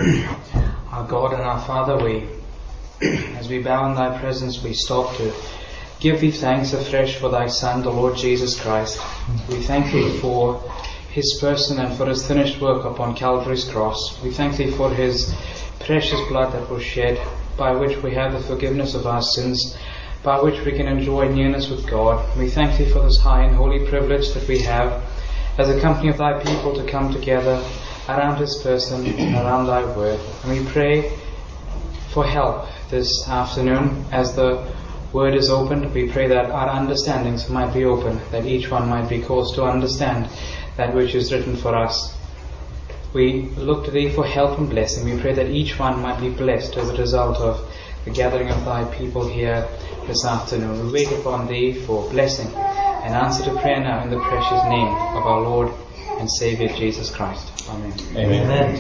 Our God and our Father, as we bow in Thy presence, we stop to give Thee thanks afresh for Thy Son, the Lord Jesus Christ. We thank Thee for His person and for His finished work upon Calvary's cross. We thank Thee for His precious blood that was shed, by which we have the forgiveness of our sins, by which we can enjoy nearness with God. We thank Thee for this high and holy privilege that we have as a company of Thy people to come together around His person and around Thy word. And we pray for help this afternoon as the word is opened. We pray that our understandings might be open, that each one might be caused to understand that which is written for us. We look to Thee for help and blessing. We pray that each one might be blessed as a result of the gathering of Thy people here this afternoon. We wait upon Thee for blessing and answer to prayer now in the precious name of our Lord and Saviour Jesus Christ. Amen. Amen.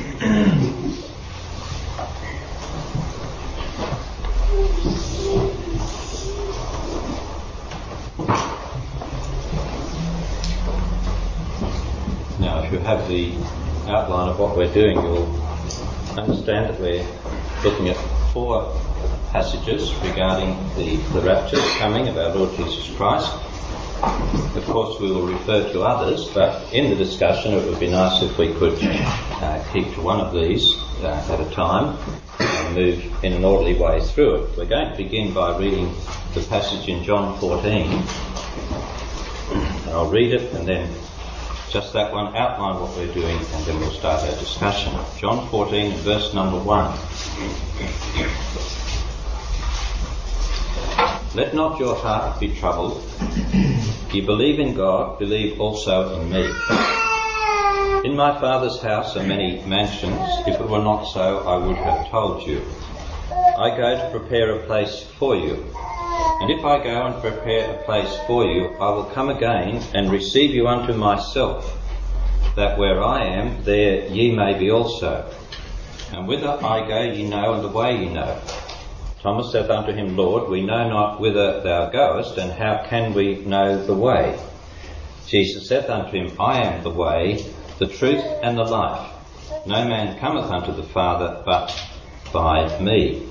Now, if you have the outline of what we're doing, you'll understand that we're looking at 4 passages regarding the rapture coming of our Lord Jesus Christ. Of course, we will refer to others, but in the discussion it would be nice if we could keep to one of these at a time and move in an orderly way through it. We're going to begin by reading the passage in John 14. And I'll read it and then just that one, outline what we're doing, and then we'll start our discussion. John 14, verse number 1. Let not your heart be troubled. Ye believe in God, believe also in me. In my Father's house are many mansions. If it were not so, I would have told you. I go to prepare a place for you. And if I go and prepare a place for you, I will come again and receive you unto myself, that where I am, there ye may be also. And whither I go ye know, and the way ye know. Thomas saith unto him, Lord, we know not whither thou goest, and how can we know the way? Jesus saith unto him, I am the way, the truth, and the life. No man cometh unto the Father but by me.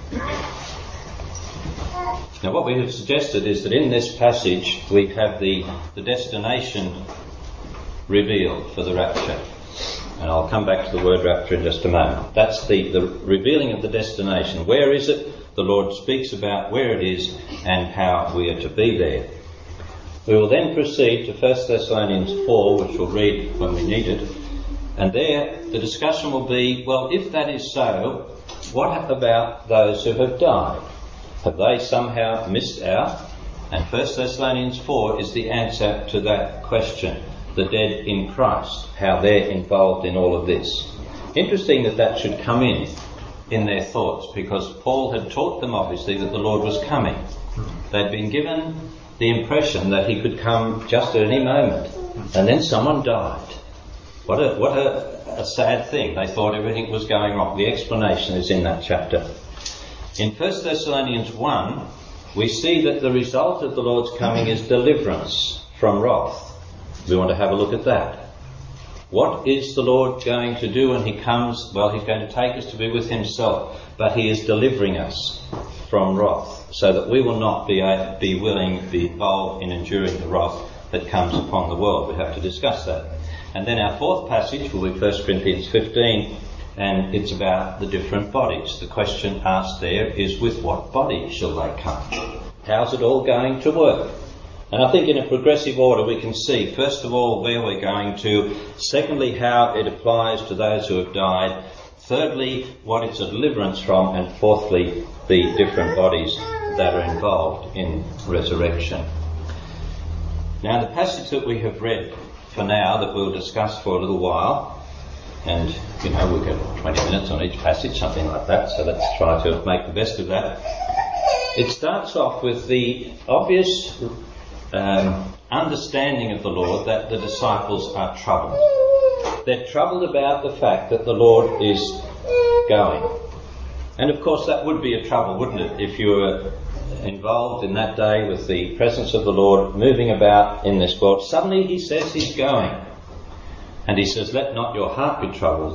Now what we have suggested is that in this passage we have the destination revealed for the rapture. And I'll come back to the word rapture in just a moment. That's the revealing of the destination. Where is it? The Lord speaks about where it is and how we are to be there. We will then proceed to 1 Thessalonians 4, which we'll read when we need it. And there the discussion will be, well, if that is so, what about those who have died? Have they somehow missed out? And 1 Thessalonians 4 is the answer to that question. The dead in Christ, how they're involved in all of this. Interesting that should come in their thoughts, because Paul had taught them obviously that the Lord was coming. They'd been given the impression that he could come just at any moment, and then someone died. What a sad thing. They thought everything was going wrong. The explanation is in that chapter. In 1 Thessalonians 1, we see that the result of the Lord's coming is deliverance from wrath. We want to have a look at that. What is the Lord going to do when He comes? Well, He's going to take us to be with Himself, but He is delivering us from wrath, so that we will not be involved in enduring the wrath that comes upon the world. We have to discuss that. And then our 4th passage will be 1 Corinthians 15, and it's about the different bodies. The question asked there is, with what body shall they come? How's it all going to work? And I think in a progressive order we can see, first of all, where we're going to, secondly, how it applies to those who have died, thirdly, what it's a deliverance from, and fourthly, the different bodies that are involved in resurrection. Now, the passage that we have read for now, that we'll discuss for a little while, and, we've got 20 minutes on each passage, something like that, so let's try to make the best of that. It starts off with the obvious understanding of the Lord that the disciples are troubled. They're troubled about the fact that the Lord is going. And of course that would be a trouble, wouldn't it, if you were involved in that day with the presence of the Lord moving about in this world. Suddenly He says He's going. And He says, let not your heart be troubled.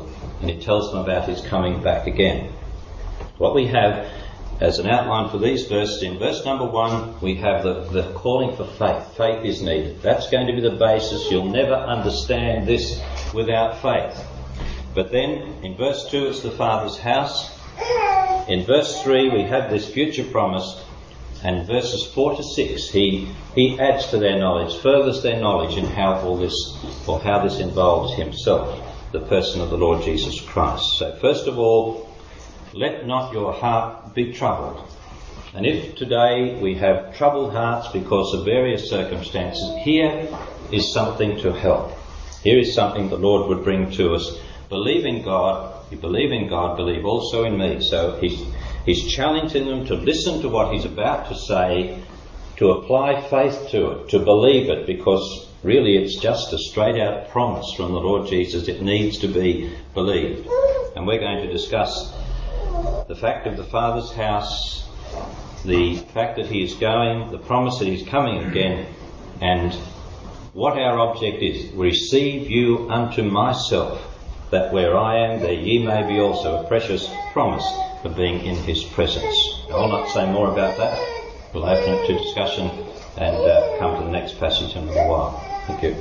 and he tells them about his coming back again. What we have as an outline for these verses, in verse number 1, we have the calling for faith. Faith is needed. That's going to be the basis. You'll never understand this without faith. But then, in verse 2, it's the Father's house. In verse 3, we have this future promise. And in verses 4 to 6, he adds to their knowledge, furthers their knowledge in how all this, or how this involves himself, the person of the Lord Jesus Christ. So first of all, let not your heart be troubled. And if today we have troubled hearts because of various circumstances, here is something to help. Here is something the Lord would bring to us. Believe in God. You believe in God, believe also in me. So he's challenging them to listen to what he's about to say, to apply faith to it, to believe it, because really it's just a straight out promise from the Lord Jesus. It needs to be believed. And we're going to discuss the fact of the Father's house, the fact that he is going, the promise that he's coming again, and what our object is. Receive you unto myself, that where I am, there ye may be also. A precious promise of being in his presence. I'll not say more about that. We'll open it to discussion and come to the next passage in a little while. Thank you.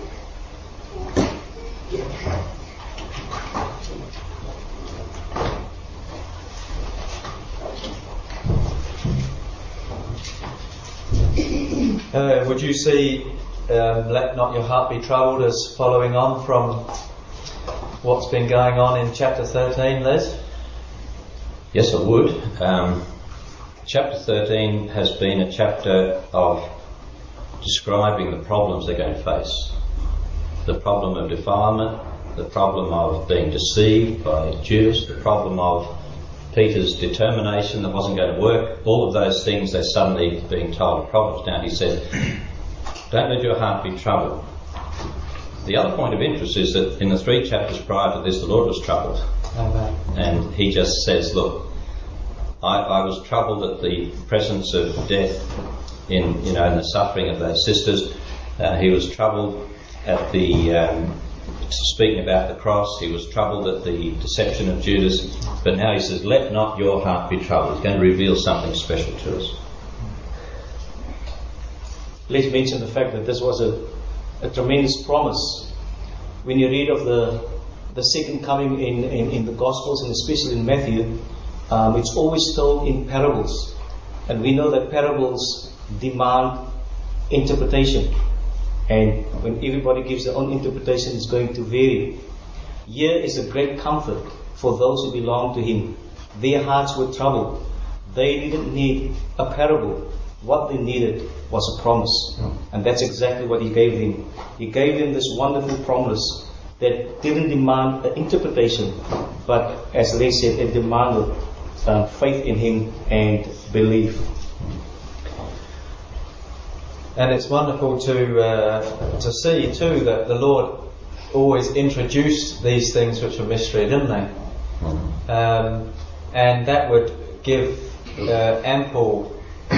Would you see let not your heart be troubled as following on from what's been going on in chapter 13, Les? Yes, I would. Chapter 13 has been a chapter of describing the problems they're going to face. The problem of defilement, the problem of being deceived by Judas, the problem of Peter's determination that wasn't going to work. All of those things, they're suddenly being told are problems. Now he said, don't let your heart be troubled. The other point of interest is that in the 3 chapters prior to this, the Lord was troubled. Amen. And he just says, look, I was troubled at the presence of death in the suffering of those sisters. He was troubled at the speaking about the cross. He was troubled at the deception of Judas. But now he says, let not your heart be troubled. He's going to reveal something special to us. Let's mention the fact that this was a tremendous promise. When you read of the second coming in the Gospels, and especially in Matthew, it's always told in parables. And we know that parables demand interpretation. And when everybody gives their own interpretation, it's going to vary. Here is a great comfort for those who belong to him. Their hearts were troubled. They didn't need a parable. What they needed was a promise. And that's exactly what he gave them. He gave them this wonderful promise that didn't demand an interpretation, but as they said, it demanded faith in him and belief. And it's wonderful to see too that the Lord always introduced these things which are mystery, didn't they? And that would give ample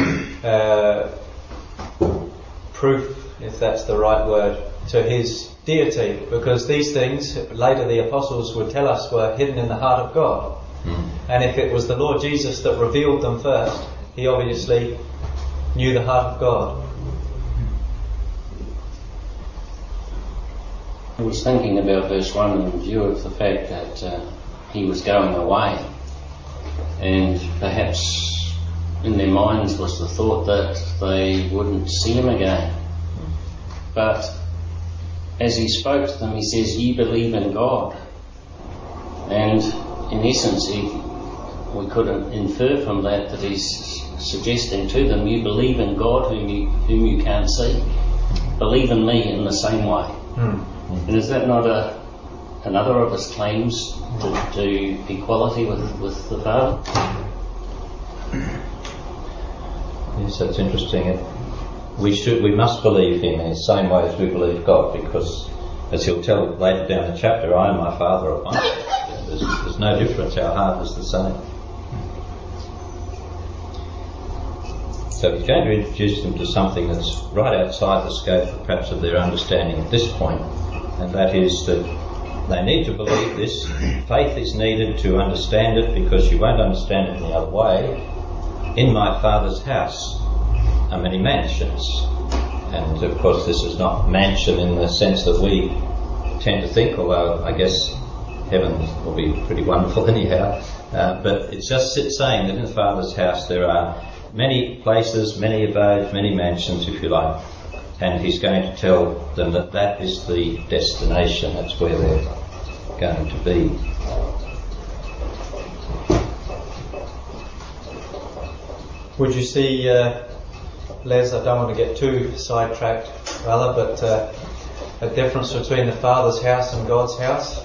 proof, if that's the right word, to his deity, because these things later the apostles would tell us were hidden in the heart of God. And if it was the Lord Jesus that revealed them first, he obviously knew the heart of God. I was thinking about verse 1 in view of the fact that he was going away, and perhaps in their minds was the thought that they wouldn't see him again. But as he spoke to them, he says, ye believe in God. And in essence, we could infer from that he's suggesting to them, you believe in God whom you can't see. Believe in me in the same way. And is that not another of his claims to equality with the Father? Yes, that's interesting. We must believe him in the same way as we believe God, because as he'll tell later down the chapter, I and my Father are one. There's no difference. Our heart is the same. So he's going to introduce them to something that's right outside the scope perhaps of their understanding at this point, and that is that they need to believe this. Faith is needed to understand it, because you won't understand it any other way. In my Father's house are many mansions. And of course this is not mansion in the sense that we tend to think, although I guess heaven will be pretty wonderful anyhow. But it's just saying that in the Father's house there are many places, many abodes, many mansions, if you like. And he's going to tell them that that is the destination, that's where they're going to be. Would you see, Les, I don't want to get too sidetracked, brother, but a difference between the Father's house and God's house?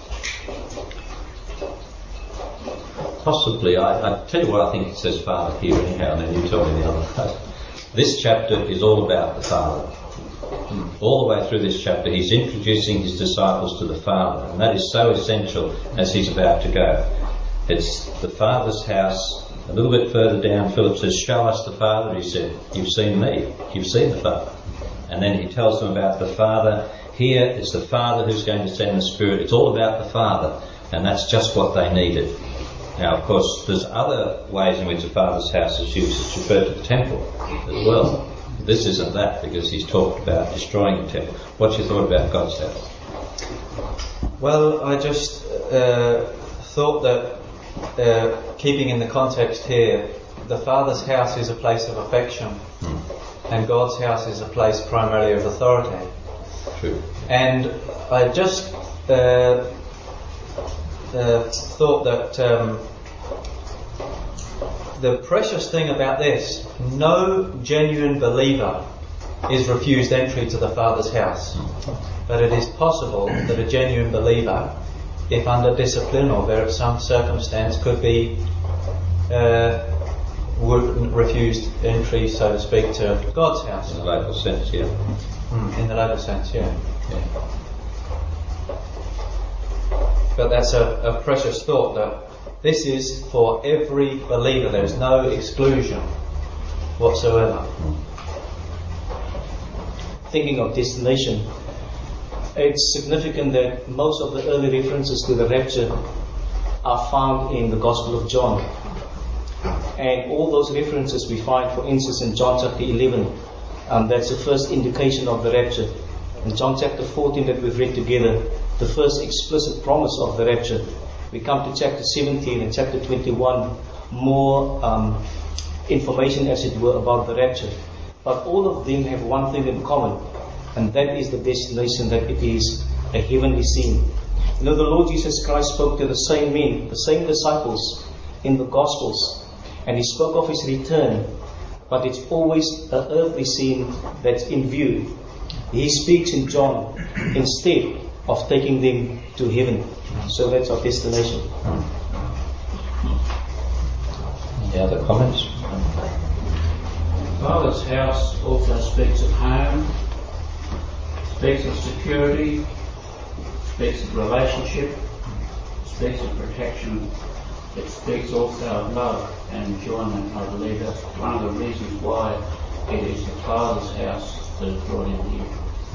Possibly. I tell you what, I think it says Father here anyhow, and then you tell me the other. This chapter is all about the Father. All the way through this chapter he's introducing his disciples to the Father, and that is so essential as he's about to go. It's the Father's house. A little bit further down, Philip says, "Show us the Father." He said, "You've seen me, you've seen the Father." And then he tells them about the Father. Here it's the Father who's going to send the Spirit. It's all about the Father, and that's just what they needed. Now, of course, there's other ways in which the Father's house is used. It's referred to the temple as well. This isn't that, because he's talked about destroying the temple. What's your thought about God's house? Well, I just thought that, keeping in the context here, the Father's house is a place of affection, and God's house is a place primarily of authority. True. And I just thought that the precious thing about this, no genuine believer is refused entry to the Father's house. But it is possible that a genuine believer, if under discipline or some circumstance, could be refused entry, so to speak, to God's house. In the local sense, yeah. In the local sense, yeah. But that's a precious thought, that this is for every believer. There's no exclusion whatsoever. Thinking of destination, it's significant that most of the early references to the rapture are found in the Gospel of John. And all those references we find, for instance, in John chapter 11, that's the first indication of the rapture. In John chapter 14 that we've read together, the first explicit promise of the rapture. We come to chapter 17 and chapter 21, more information, as it were, about the rapture. But all of them have one thing in common, and that is the destination, that it is a heavenly scene. You know, the Lord Jesus Christ spoke to the same men, the same disciples in the Gospels, and he spoke of his return, but it's always an earthly scene that's in view. He speaks in John instead of taking them to heaven. So that's our destination. Any other comments? Father's house also speaks of home, speaks of security, speaks of relationship, speaks of protection. It speaks also of love and enjoyment. I believe that's one of the reasons why it is the Father's house that is brought in here.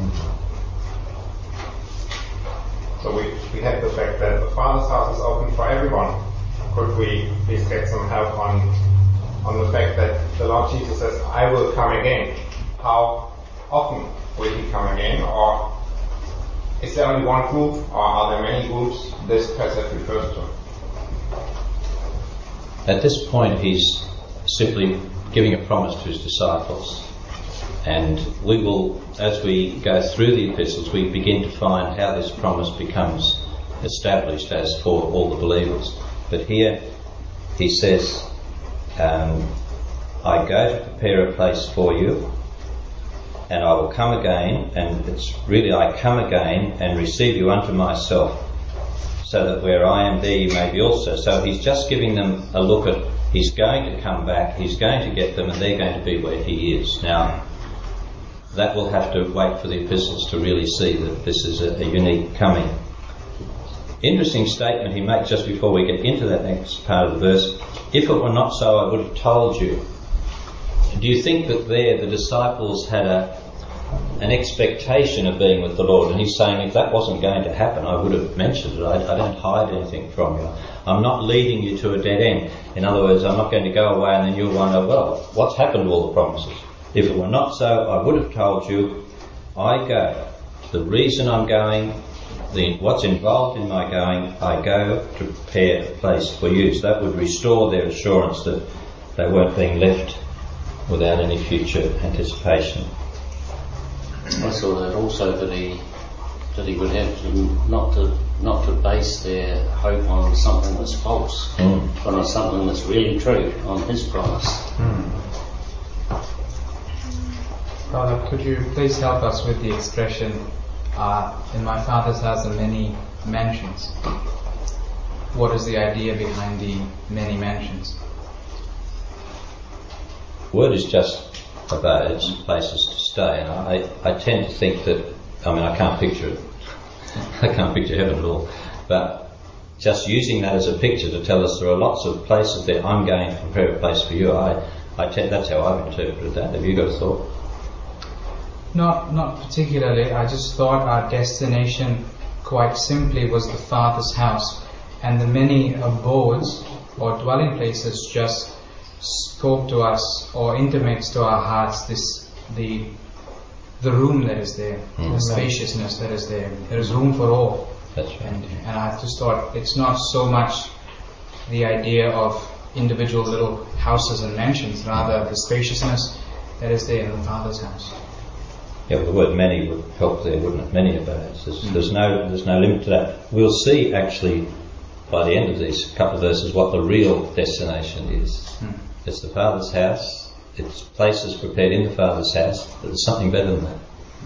So we have the fact that the Father's house is open for everyone. Could we please get some help on the fact that the Lord Jesus says, "I will come again"? How often will he come again? Or is there only one group, or are there many groups this passage refers to? At this point he's simply giving a promise to his disciples. And we will, as we go through the epistles, we begin to find how this promise becomes established as for all the believers. But here he says, "I go to prepare a place for you, and I will come again," and it's really, "I come again and receive you unto myself, so that where I am there you may be also." So he's just giving them a look at, he's going to come back, he's going to get them, and they're going to be where he is. Now, that will have to wait for the epistles to really see that this is a unique coming. Interesting statement he makes just before we get into that next part of the verse. "If it were not so, I would have told you." Do you think that there the disciples had an expectation of being with the Lord. And he's saying, if that wasn't going to happen, I would have mentioned it. I don't hide anything from you. I'm not leading you to a dead end. In other words, I'm not going to go away and then you'll wonder, well, what's happened to all the promises? If it were not so, I would have told you, I go. The reason I'm going, what's involved in my going, I go to prepare a place for you. So that would restore their assurance that they weren't being left without any future anticipation. I saw that also that he would have to not to base their hope on something that's false, but on something that's really true, on his promise. Father, could you please help us with the expression, in my Father's house are many mansions? What is the idea behind the many mansions? The word is just abodes, places to stay, and I tend to think that, I can't picture it. I can't picture heaven at all, but just using that as a picture to tell us there are lots of places there. I'm going to prepare a place for you. That's how I've interpreted that. Have you got a thought? Not particularly. I just thought our destination quite simply was the Father's house, and the many abodes or dwelling places just talk to us or intimates to our hearts the room that is there, the spaciousness that is there. There is room for all. That's right. And I just thought it's not so much the idea of individual little houses and mansions, rather the spaciousness that is there in the Father's house. Yeah, well, the word many would help there, wouldn't it? Many abodes. There's no limit to that. We'll see actually by the end of these couple of verses what the real destination is. It's the Father's house. It's places prepared in the Father's house, but there's something better than that.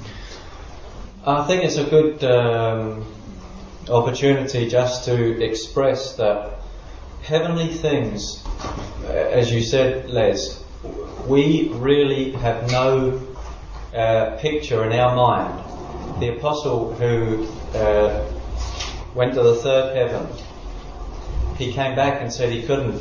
I think it's a good opportunity just to express that heavenly things, as you said, Les, we really have no picture in our mind. The apostle who went to the third heaven, he came back and said he couldn't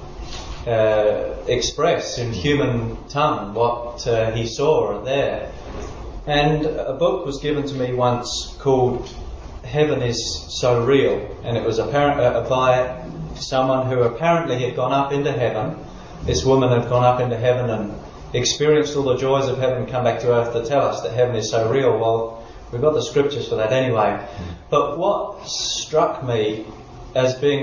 express in human tongue what he saw there. And a book was given to me once called Heaven is So Real, and it was by someone who apparently had gone up into heaven. This woman had gone up into heaven and experienced all the joys of heaven and come back to earth to tell us that heaven is so real. Well, we've got the scriptures for that anyway. But what struck me as being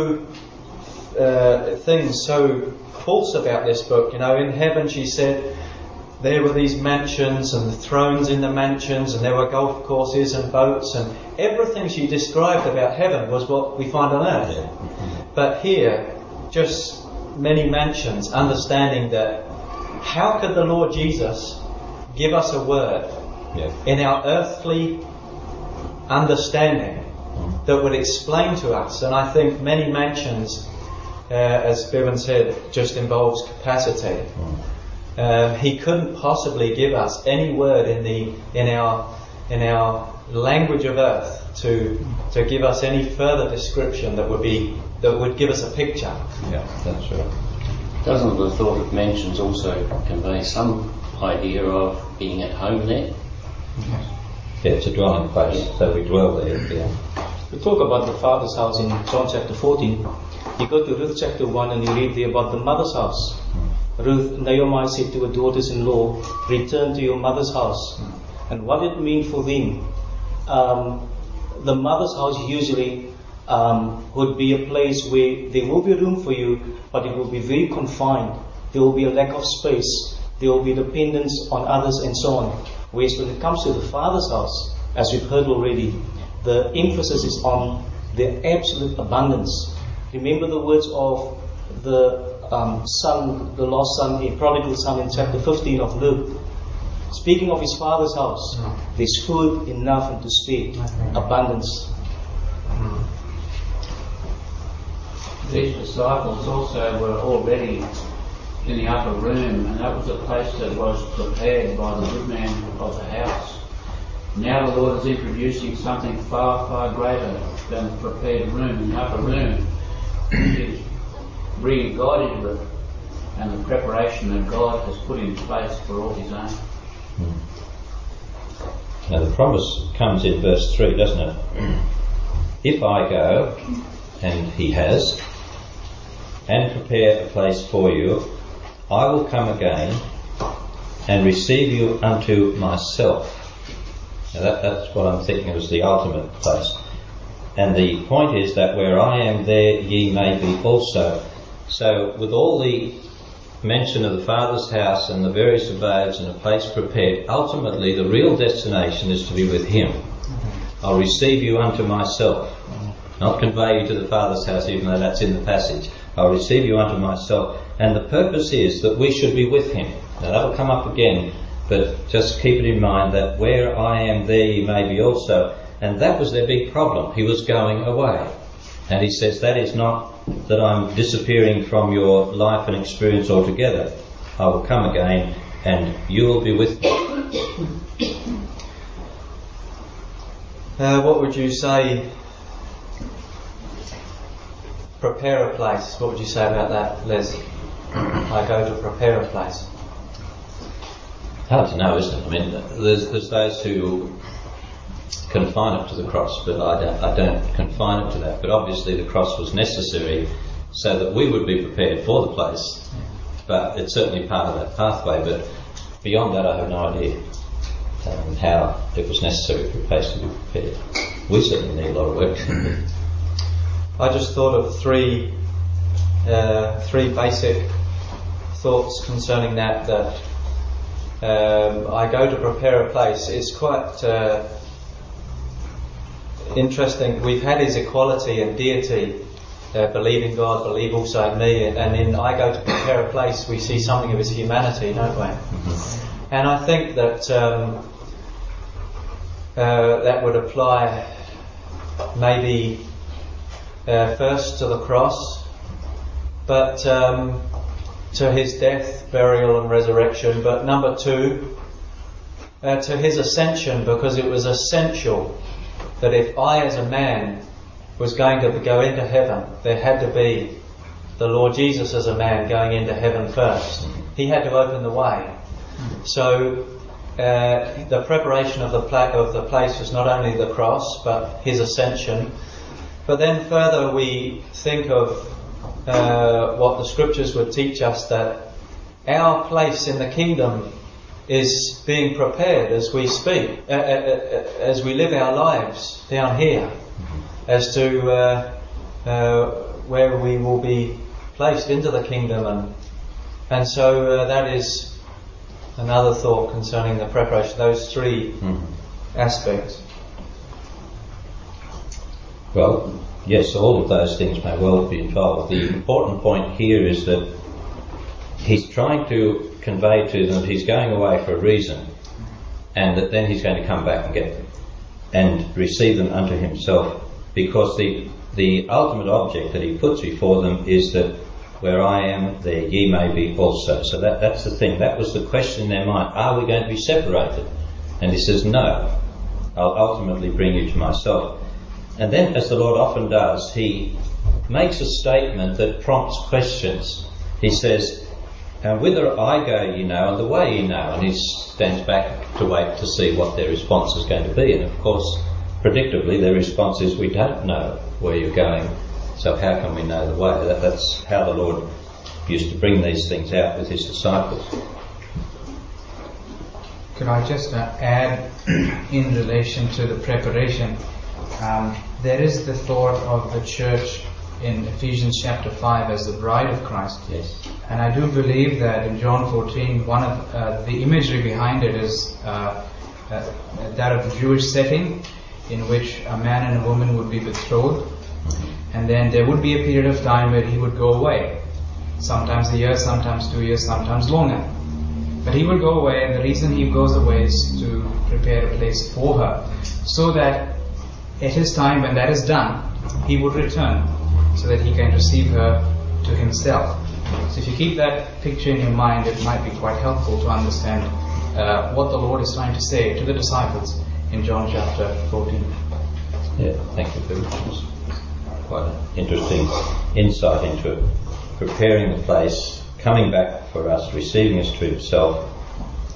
things so false about this book, in heaven, she said, there were these mansions and the thrones in the mansions, and there were golf courses and boats, and everything she described about heaven was what we find on earth. Yeah. But here, just many mansions, understanding that how could the Lord Jesus give us a word in our earthly understanding that would explain to us? And I think many mansions, as Bevan said, just involves capacity. He couldn't possibly give us any word in our language of earth to give us any further description that would give us a picture. Yeah, that's right. Doesn't the thought of mansions also convey some idea of being at home there? Yeah, it's a dwelling place, so we dwell there. Yeah. We talk about the Father's house in John chapter 14. You go to Ruth chapter 1 and you read there about the mother's house. Ruth, Naomi said to her daughters-in-law, return to your mother's house. And what did it mean for them? The mother's house usually would be a place where there will be room for you, but it will be very confined. There will be a lack of space. There will be dependence on others and so on. Whereas when it comes to the Father's house, as we've heard already, the emphasis is on the absolute abundance. Remember the words of the son, the lost son, a prodigal son in chapter 15 of Luke. Speaking of his father's house, there's food enough and to spare, abundance. These disciples also were already in the upper room, and that was a place that was prepared by the good man of the house. Now the Lord is introducing something far, far greater than the prepared room in the upper room. He's bringing God into it, and the preparation that God has put in place for all his own. Now the promise comes in verse 3, doesn't it? If I go, and he has, and prepare a place for you, I will come again and receive you unto myself. Now that's what I'm thinking is the ultimate place. And the point is that where I am, there ye may be also. So with all the mention of the Father's house and the various abodes and a place prepared, ultimately the real destination is to be with Him. I'll receive you unto myself. Not convey you to the Father's house, even though that's in the passage. I'll receive you unto myself. And the purpose is that we should be with Him. Now that'll come up again, but just keep it in mind that where I am, there ye may be also. And that was their big problem. He was going away. And he says, that is not that I'm disappearing from your life and experience altogether. I will come again and you will be with me. What would you say? Prepare a place. What would you say about that, Les? I go to prepare a place. Hard to know, isn't it? I mean, there's those who confine it to the cross, but I don't confine it to that. But obviously the cross was necessary so that we would be prepared for the place. But it's certainly part of that pathway. But beyond that, I have no idea how it was necessary for a place to be prepared. We certainly need a lot of work. I just thought of three basic thoughts concerning that I go to prepare a place. It's quite interesting. We've had His equality and deity, believe in God, believe also in me, and in I go to prepare a place we see something of His humanity, don't we? Mm-hmm. And I think that that would apply maybe first to the cross, but to His death, burial and resurrection, but number two, to His ascension, because it was essential that if I as a man was going to go into heaven, there had to be the Lord Jesus as a man going into heaven first. He had to open the way. So the preparation of the place was not only the cross, but His ascension. But then further we think of what the Scriptures would teach us, that our place in the kingdom is being prepared as we speak, as we live our lives down here, as to where we will be placed into the kingdom, and so that is another thought concerning the preparation. Those three aspects. Well, yes, all of those things may well be involved. The important point here is that he's trying to convey to them that he's going away for a reason, and that then he's going to come back and get them and receive them unto himself, because the ultimate object that he puts before them is that where I am, there ye may be also. So that's the thing. That was the question in their mind. Are we going to be separated? And he says, no, I'll ultimately bring you to myself. And then, as the Lord often does, he makes a statement that prompts questions. He says, and whither I go ye know, and the way ye know. And he stands back to wait to see what their response is going to be. And of course, predictably, their response is, we don't know where you're going, so how can we know the way? That's how the Lord used to bring these things out with His disciples. Could I just add, in relation to the preparation, there is the thought of the church in Ephesians chapter 5 as the bride of Christ. Yes. And I do believe that in John 14, one of the imagery behind it is that of the Jewish setting, in which a man and a woman would be betrothed, and then there would be a period of time where he would go away. Sometimes a year, sometimes 2 years, sometimes longer. But he would go away, and the reason he goes away is to prepare a place for her, so that at his time, when that is done, he would return, so that he can receive her to himself. So if you keep that picture in your mind, it might be quite helpful to understand what the Lord is trying to say to the disciples in John chapter 14. Yeah, thank you very much. Quite an interesting insight into it. Preparing the place, coming back for us, receiving us to Himself,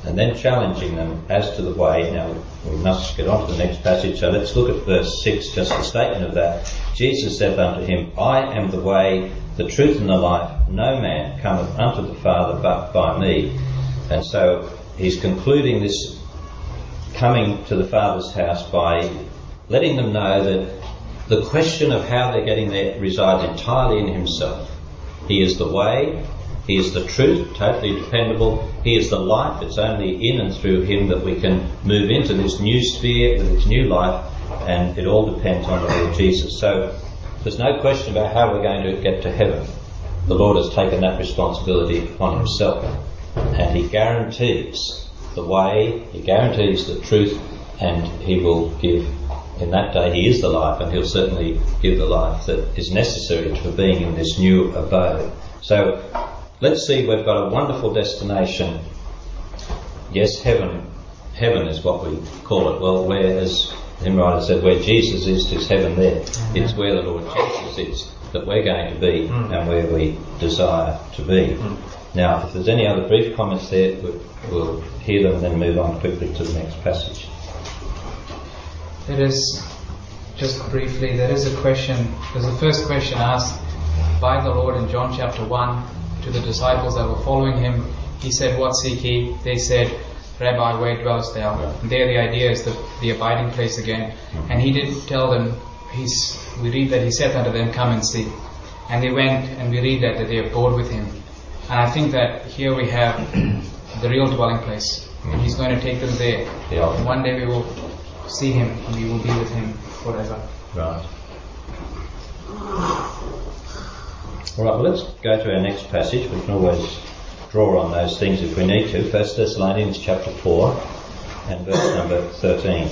and then challenging them as to the way. Now, we must get on to the next passage, so let's look at verse 6, just a statement of that. Jesus said unto him, I am the way, the truth and the life. No man cometh unto the Father but by me. And so he's concluding this coming to the Father's house by letting them know that the question of how they're getting there resides entirely in himself. He is the way, he is the truth, totally dependable. He is the life. It's only in and through him that we can move into this new sphere with its new life, and it all depends on the Lord Jesus. So there's no question about how we're going to get to heaven. The Lord has taken that responsibility upon himself, and he guarantees the way, he guarantees the truth, and he will give, in that day he is the life, and he'll certainly give the life that is necessary for being in this new abode. So let's see, we've got a wonderful destination. Yes, heaven is what we call it. Well, where, as Nimrod said, where Jesus is, there's heaven there. It's where the Lord Jesus is that we're going to be and where we desire to be. Now, if there's any other brief comments there, we'll hear them and then move on quickly to the next passage. There is, just briefly, there is a question. There's the first question asked by the Lord in John chapter 1 to the disciples that were following him. He said, what seek ye? They said, Rabbi, where dwellest thou? And there the idea is the abiding place again. And he did tell them, we read that he said unto them, come and see. And they went, and we read that they abode with him. And I think that here we have the real dwelling place. And he's going to take them there. And one day we will see him, and we will be with him forever. Right. All right, well, let's go to our next passage. We can always draw on those things if we need to. 1 Thessalonians chapter 4 and verse number 13.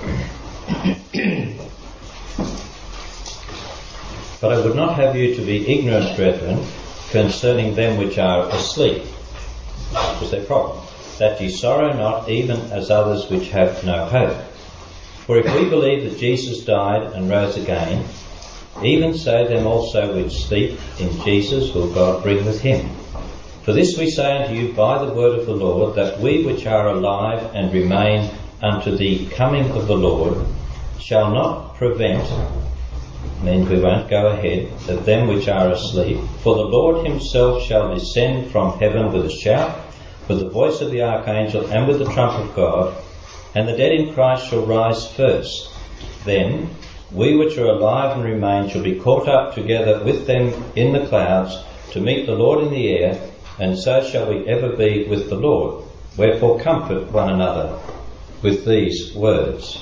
But I would not have you to be ignorant, brethren, concerning them which are asleep, which is their problem, that ye sorrow not, even as others which have no hope. For if we believe that Jesus died and rose again, even so them also which sleep in Jesus will God bring with him. For this we say unto you by the word of the Lord, that we which are alive and remain unto the coming of the Lord shall not prevent, means we won't go ahead, of them which are asleep. For the Lord himself shall descend from heaven with a shout, with the voice of the archangel, and with the trump of God, and the dead in Christ shall rise first. Then we which are alive and remain shall be caught up together with them in the clouds to meet the Lord in the air, and so shall we ever be with the Lord. Wherefore comfort one another with these words.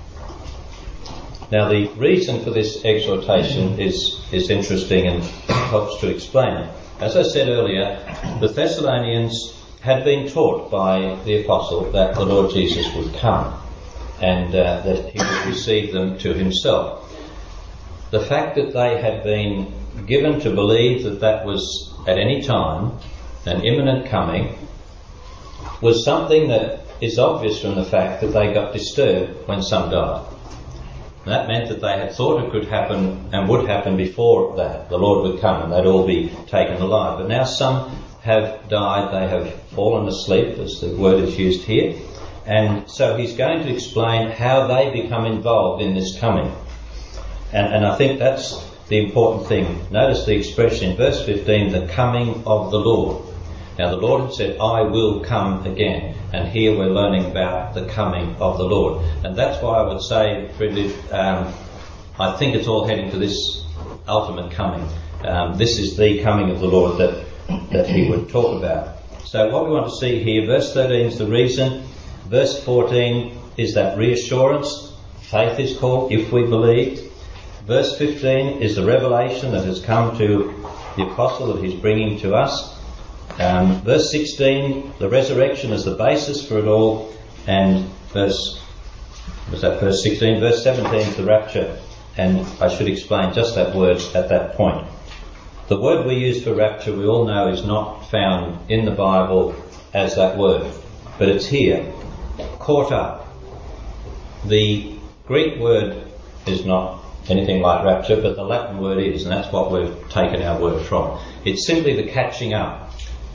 Now the reason for this exhortation is interesting and helps to explain it. As I said earlier, the Thessalonians had been taught by the apostle that the Lord Jesus would come and that he would receive them to himself. The fact that they had been given to believe that that was at any time an imminent coming was something that is obvious from the fact that they got disturbed when some died. And that meant that they had thought it could happen and would happen before that. The Lord would come and they'd all be taken alive. But now some have died, they have fallen asleep, as the word is used here. And so he's going to explain how they become involved in this coming. And I think that's the important thing. Notice the expression in verse 15, the coming of the Lord. Now the Lord had said, I will come again. And here we're learning about the coming of the Lord. And that's why I would say, Friedrich, I think it's all heading to this ultimate coming. This is the coming of the Lord that he would talk about. So what we want to see here, verse 13 is the reason. Verse 14 is that reassurance. Faith is called, if we believe. Verse 15 is the revelation that has come to the apostle that he's bringing to us. Verse 16, the resurrection is the basis for it all. And verse 16? Verse 17 is the rapture. And I should explain just that word at that point. The word we use for rapture, we all know, is not found in the Bible as that word. But it's here. Caught up. The Greek word is not anything like rapture, but the Latin word is, and that's what we've taken our word from. It's simply the catching up.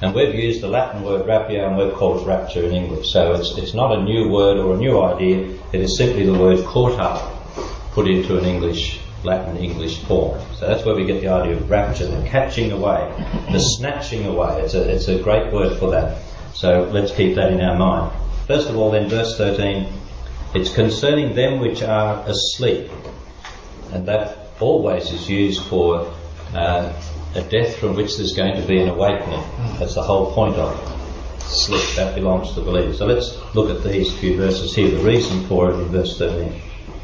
And we've used the Latin word rapio and we've called it rapture in English. So it's not a new word or a new idea. It is simply the word caught up, put into an Latin English form. So that's where we get the idea of rapture, the catching away, the snatching away. It's a great word for that. So let's keep that in our mind. First of all, then, verse 13, it's concerning them which are asleep. And that always is used for a death from which there's going to be an awakening. That's the whole point of it. Sleep, that belongs to the believer. So let's look at these few verses here, the reason for it in verse 13.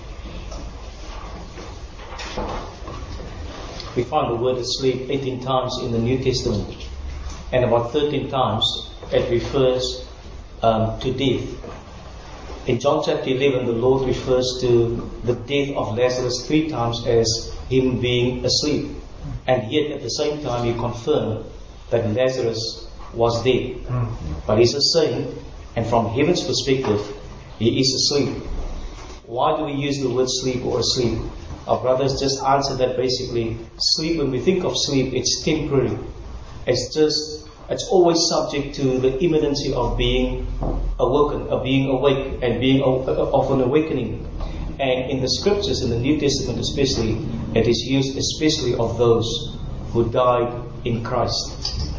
We find the word asleep 18 times in the New Testament, and about 13 times it refers to death. In John chapter 11, the Lord refers to the death of Lazarus 3 times as him being asleep, and yet at the same time he confirmed that Lazarus was dead. But he's a saint, and from heaven's perspective, he is asleep. Why do we use the word sleep or asleep? Our brothers just answered that basically, sleep, when we think of sleep, it's temporary. It's always subject to the imminency of being awoken, of being awake, and being of an awakening. And in the scriptures, in the New Testament especially, it is used especially of those who died in Christ.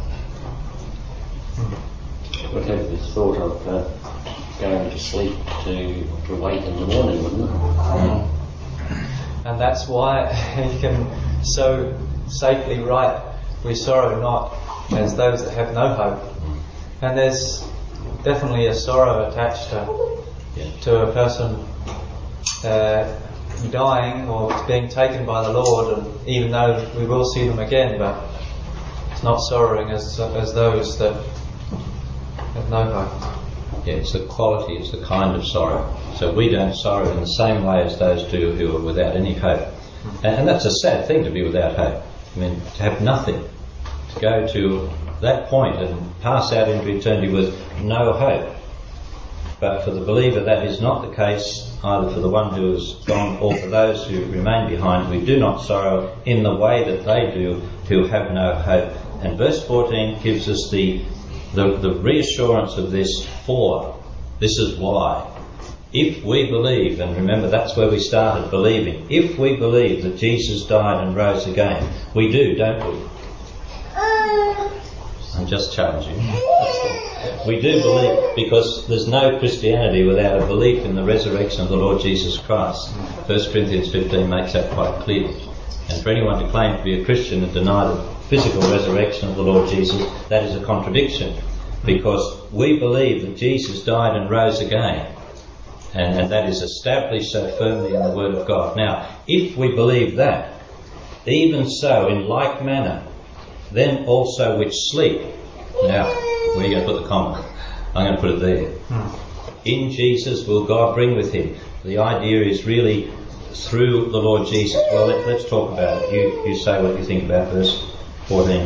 Would have this thought of going to sleep to wake in the morning, wouldn't it? And that's why you can so safely write, "We sorrow not as those that have no hope." And there's definitely a sorrow attached to a person dying or being taken by the Lord, and even though we will see them again, but it's not sorrowing as those that have no hope. Yeah, it's the quality, it's the kind of sorrow. So we don't sorrow in the same way as those do who are without any hope. And that's a sad thing, to be without hope. I mean, to have nothing. To go to that point and pass out into eternity with no hope. But for the believer that is not the case, either for the one who has gone or for those who remain behind. We do not sorrow in the way that they do who have no hope. And verse 14 gives us the reassurance of this for. This is why. If we believe, and remember that's where we started, believing. If we believe that Jesus died and rose again, we do, don't we? I'm just challenging. We do believe, because there's no Christianity without a belief in the resurrection of the Lord Jesus Christ. 1 Corinthians 15 makes that quite clear. And for anyone to claim to be a Christian and deny the physical resurrection of the Lord Jesus, that is a contradiction. Because we believe that Jesus died and rose again. And that is established so firmly in the Word of God. Now, if we believe that, even so, in like manner, then also which sleep. Now, where are you going to put the comma? I'm going to put it there. In Jesus will God bring with him. The idea is really through the Lord Jesus. Well, let's talk about it. You say what you think about verse 14.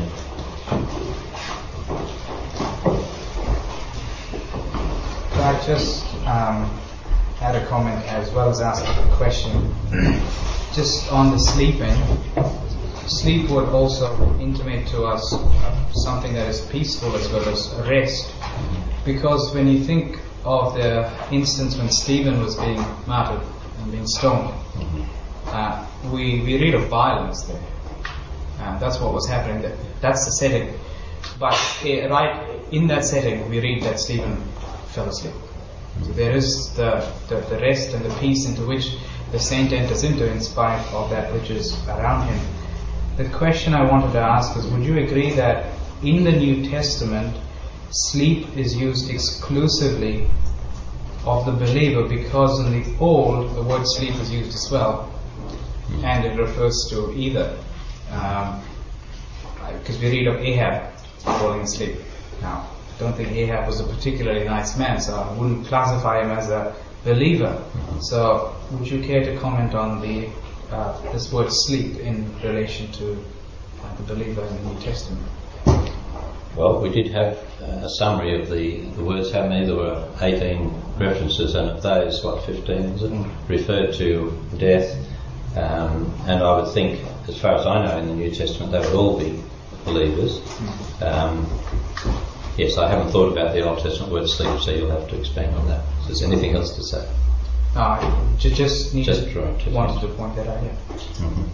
I just had a comment as well as asking a question. Just on the sleeping. Sleep would also intimate to us something that is peaceful as well as rest. Because when you think of the instance when Stephen was being martyred and being stoned, we read of violence there. That's what was happening there. That's the setting. But right in that setting, we read that Stephen fell asleep. So there is the rest and the peace into which the saint enters into in spite of that which is around him. The question I wanted to ask is, would you agree that in the New Testament, sleep is used exclusively of the believer, because in the Old, the word sleep is used as well, and it refers to either. Because we read of Ahab falling asleep. Now, I don't think Ahab was a particularly nice man, so I wouldn't classify him as a believer. So, would you care to comment on this word sleep in relation to the believer in the New Testament? Well, we did have a summary of the words, how many? There were 18 references, and of those, 15 was it? Referred to death. And I would think, as far as I know in the New Testament, they would all be believers. Yes, I haven't thought about the Old Testament word sleep, so you'll have to expand on that. Is there anything else to say? Just wanted to point that out, yeah. Mm-hmm.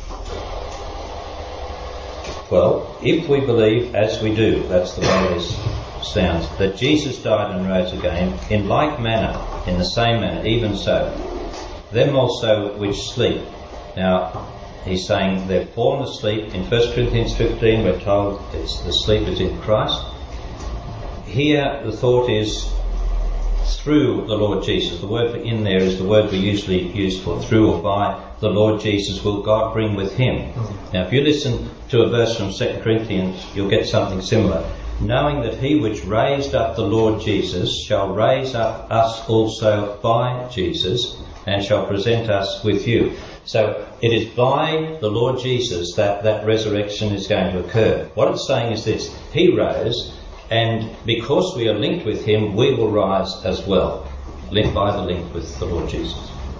Well, if we believe, as we do, that's the way this sounds, that Jesus died and rose again, in like manner, in the same manner, even so, them also which sleep. Now, he's saying they've fallen asleep. In 1 Corinthians 15 we're told the sleep is in Christ. Here the thought is through the Lord Jesus. The word for in there is the word we usually use for through or by the Lord Jesus will God bring with him. Now if you listen to a verse from 2 Corinthians you'll get something similar. Knowing that he which raised up the Lord Jesus shall raise up us also by Jesus and shall present us with you. So it is by the Lord Jesus that resurrection is going to occur. What it's saying is this: he rose, and because we are linked with him, we will rise as well, linked by the link with the Lord Jesus.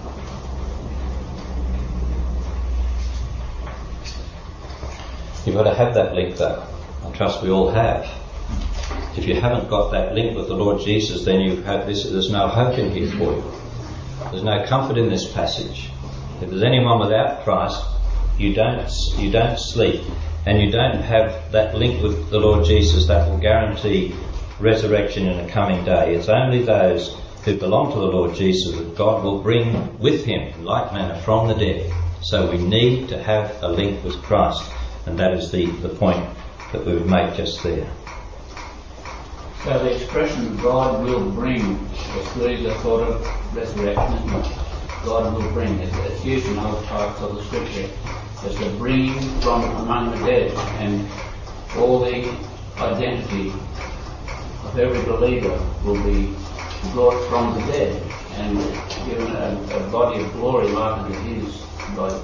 You've got to have that link though. I trust we all have. If you haven't got that link with the Lord Jesus, then there's no hope in here for you. There's no comfort in this passage. If there's anyone without Christ, you don't sleep, and you don't have that link with the Lord Jesus that will guarantee resurrection in a coming day. It's only those who belong to the Lord Jesus that God will bring with him in like manner from the dead. So we need to have a link with Christ, and that is the point that we would make just there. So the expression God will bring is really the thought of resurrection, isn't it? God will bring. It's used in other parts of the scripture as the bringing from among the dead, and all the identity of every believer will be brought from the dead and given a body of glory like unto his body.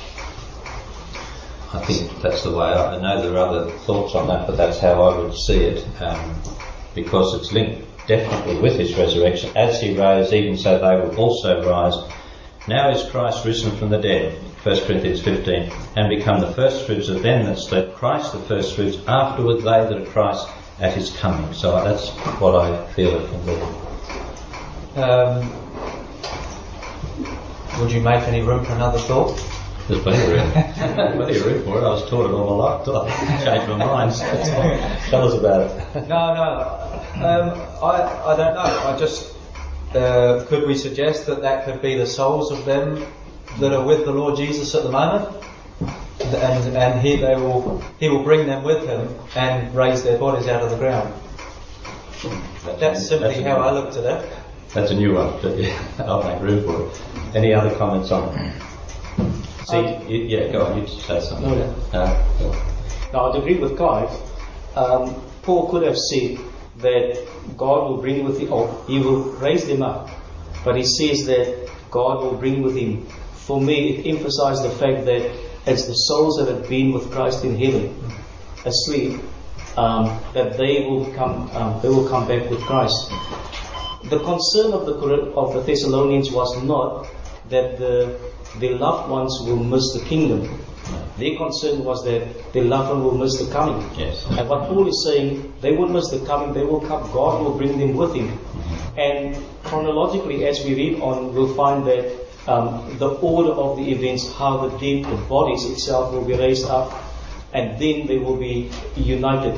I think that's the way I know there are other thoughts on that, but that's how I would see it, because it's linked definitely with his resurrection. As he rose, even so they will also rise. Now is Christ risen from the dead, 1 Corinthians 15, and become the firstfruits of them that slept, Christ the firstfruits, afterward they that are Christ at his coming. So that's what I feel it from there. Would you make any room for another thought? There's plenty of room. Plenty of room for it. I was taught it all my life till I changed my mind. Tell us about it. No. I don't know. I just could we suggest that could be the souls of them that are with the Lord Jesus at the moment, and he will bring them with him and raise their bodies out of the ground. That's simply how I looked at it. That's a new one, but yeah, I'll make room for it. Any other comments on it? Go on, you say something. Now, I'd agree with Clive. Paul could have said that God will bring with him, or he will raise them up. But he says that God will bring with him. For me, it emphasized the fact that it's the souls that have been with Christ in heaven, asleep, that they will come back with Christ. The concern of the Thessalonians was not that their loved ones will miss the kingdom. Their concern was that their loved one will miss the coming. Yes. And what Paul is saying, they won't miss the coming, they will come, God will bring them with him. And chronologically, as we read on, we'll find that the order of the events, how the dead, the bodies itself will be raised up, and then they will be united.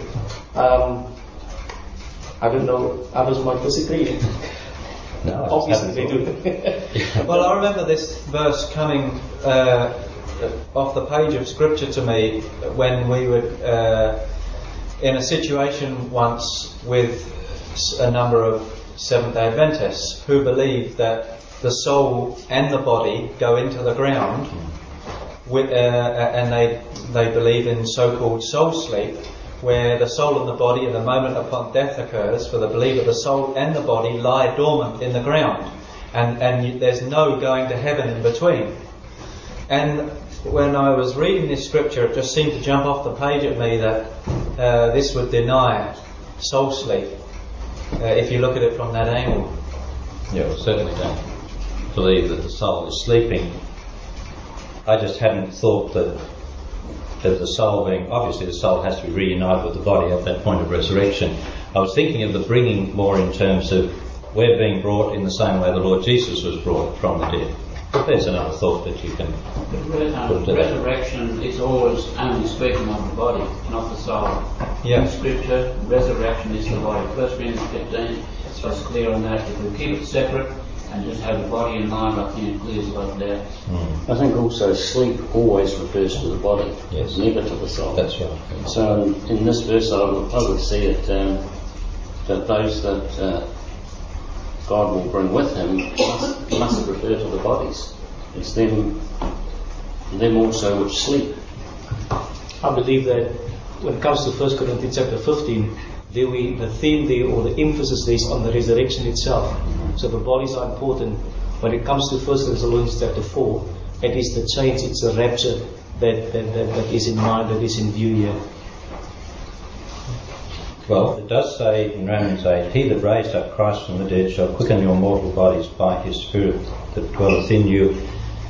I don't know, others might disagree. No, obviously they do. Well, I remember this verse coming off the page of scripture to me when we were in a situation once with a number of Seventh-day Adventists who believe that the soul and the body go into the ground, and they believe in so-called soul sleep, where the soul and the body, in the moment upon death occurs, for the believer, the soul and the body lie dormant in the ground, and there's no going to heaven in between. And when I was reading this scripture, it just seemed to jump off the page at me that this would deny soul sleep, if you look at it from that angle. Yeah, we certainly don't believe that the soul is sleeping. I just hadn't thought that the soul being, obviously the soul has to be reunited with the body at that point of resurrection, I was thinking of the bringing more in terms of we're being brought in the same way the Lord Jesus was brought from the dead. But there's another thought that you can put to that. Resurrection is always only speaking of the body, not the soul. Yeah. In Scripture, resurrection is the body. 1 Corinthians 15 is clear on that. If we keep it separate and just have the body in mind, I think it clears a lot of doubt. I think also sleep always refers to the body, Yes. never to the soul. That's right. So in this verse I would see it that those that God will bring with him must refer to the bodies. It's them also which sleep. I believe that when it comes to 1 Corinthians chapter 15, the theme there, or the emphasis there, is on the resurrection itself. So the bodies are important. When it comes to 1 Thessalonians chapter 4, it is the change, it's the rapture that is in mind, that is in view here. Well, it does say in Romans 8, he that raised up Christ from the dead shall quicken your mortal bodies by his Spirit that dwelleth in you.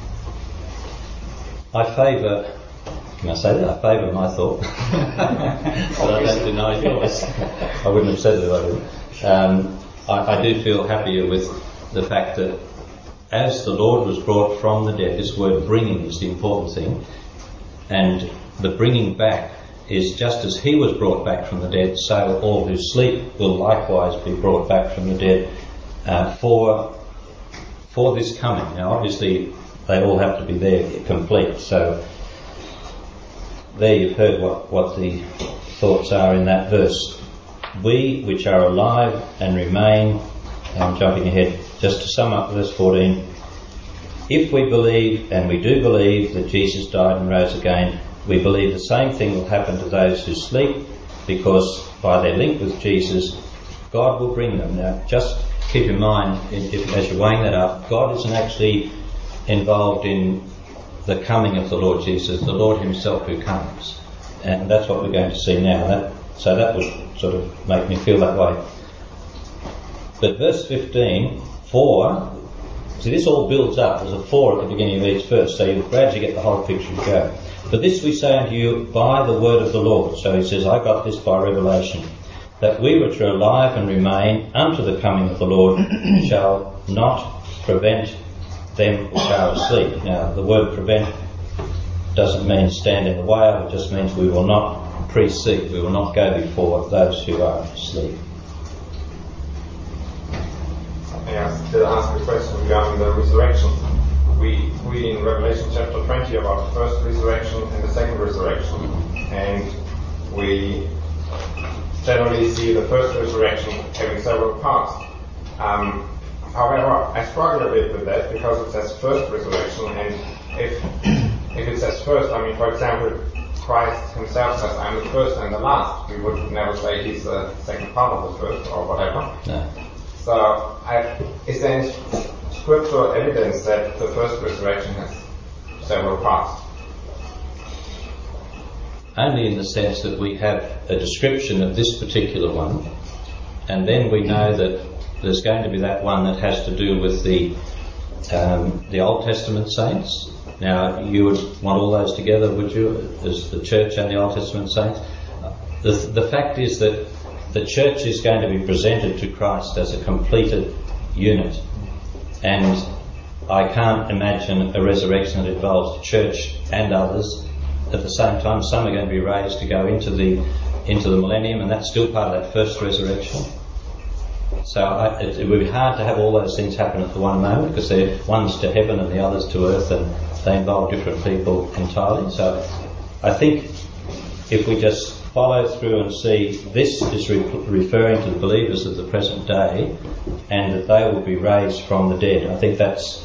I favour, can I say that? I favour my thought. But I don't deny yours. I wouldn't have said it if I didn't. I do feel happier with the fact that as the Lord was brought from the dead, this word bringing is the important thing, and the bringing back is just as he was brought back from the dead, so all who sleep will likewise be brought back from the dead for this coming. Now obviously they all have to be there complete, so there you've heard what the thoughts are in that verse. We which are alive and remain, I'm jumping ahead, just to sum up verse 14, if we believe, and we do believe, that Jesus died and rose again, we believe the same thing will happen to those who sleep, because by their link with Jesus, God will bring them. Now, just keep in mind, as you're weighing that up, God isn't actually involved in the coming of the Lord Jesus, the Lord himself who comes. And that's what we're going to see now. So that would sort of make me feel that way. But verse 15, see this all builds up. There's a 4 at the beginning of each verse, so you gradually get the whole picture to go. But this we say unto you by the word of the Lord. So he says, I got this by revelation, that we which are alive and remain unto the coming of the Lord shall not prevent them which are asleep. Now the word prevent doesn't mean stand in the way of, it just means we will not precede, we will not go before those who are asleep. Yes, to ask a question regarding the resurrection. We read in Revelation chapter 20 about the first resurrection and the second resurrection, and we generally see the first resurrection having several parts. However, I struggle a bit with that because it says first resurrection, and if it says first, I mean, for example, Christ himself says, I'm the first and the last. We would never say he's the second part of the first or whatever. No. So, is there any scriptural evidence that the first resurrection has several parts? Only in the sense that we have a description of this particular one, and then we know that there's going to be that one that has to do with the Old Testament saints. Now, you would want all those together, would you, as the church and the Old Testament saints? The fact is that the church is going to be presented to Christ as a completed unit, and I can't imagine a resurrection that involves the church and others at the same time. Some are going to be raised to go into the millennium, and that's still part of that first resurrection. So it would be hard to have all those things happen at the one moment, because one's to heaven and the other's to earth, and they involve different people entirely. So I think if we just follow through and see this is referring to the believers of the present day, and that they will be raised from the dead, I think that's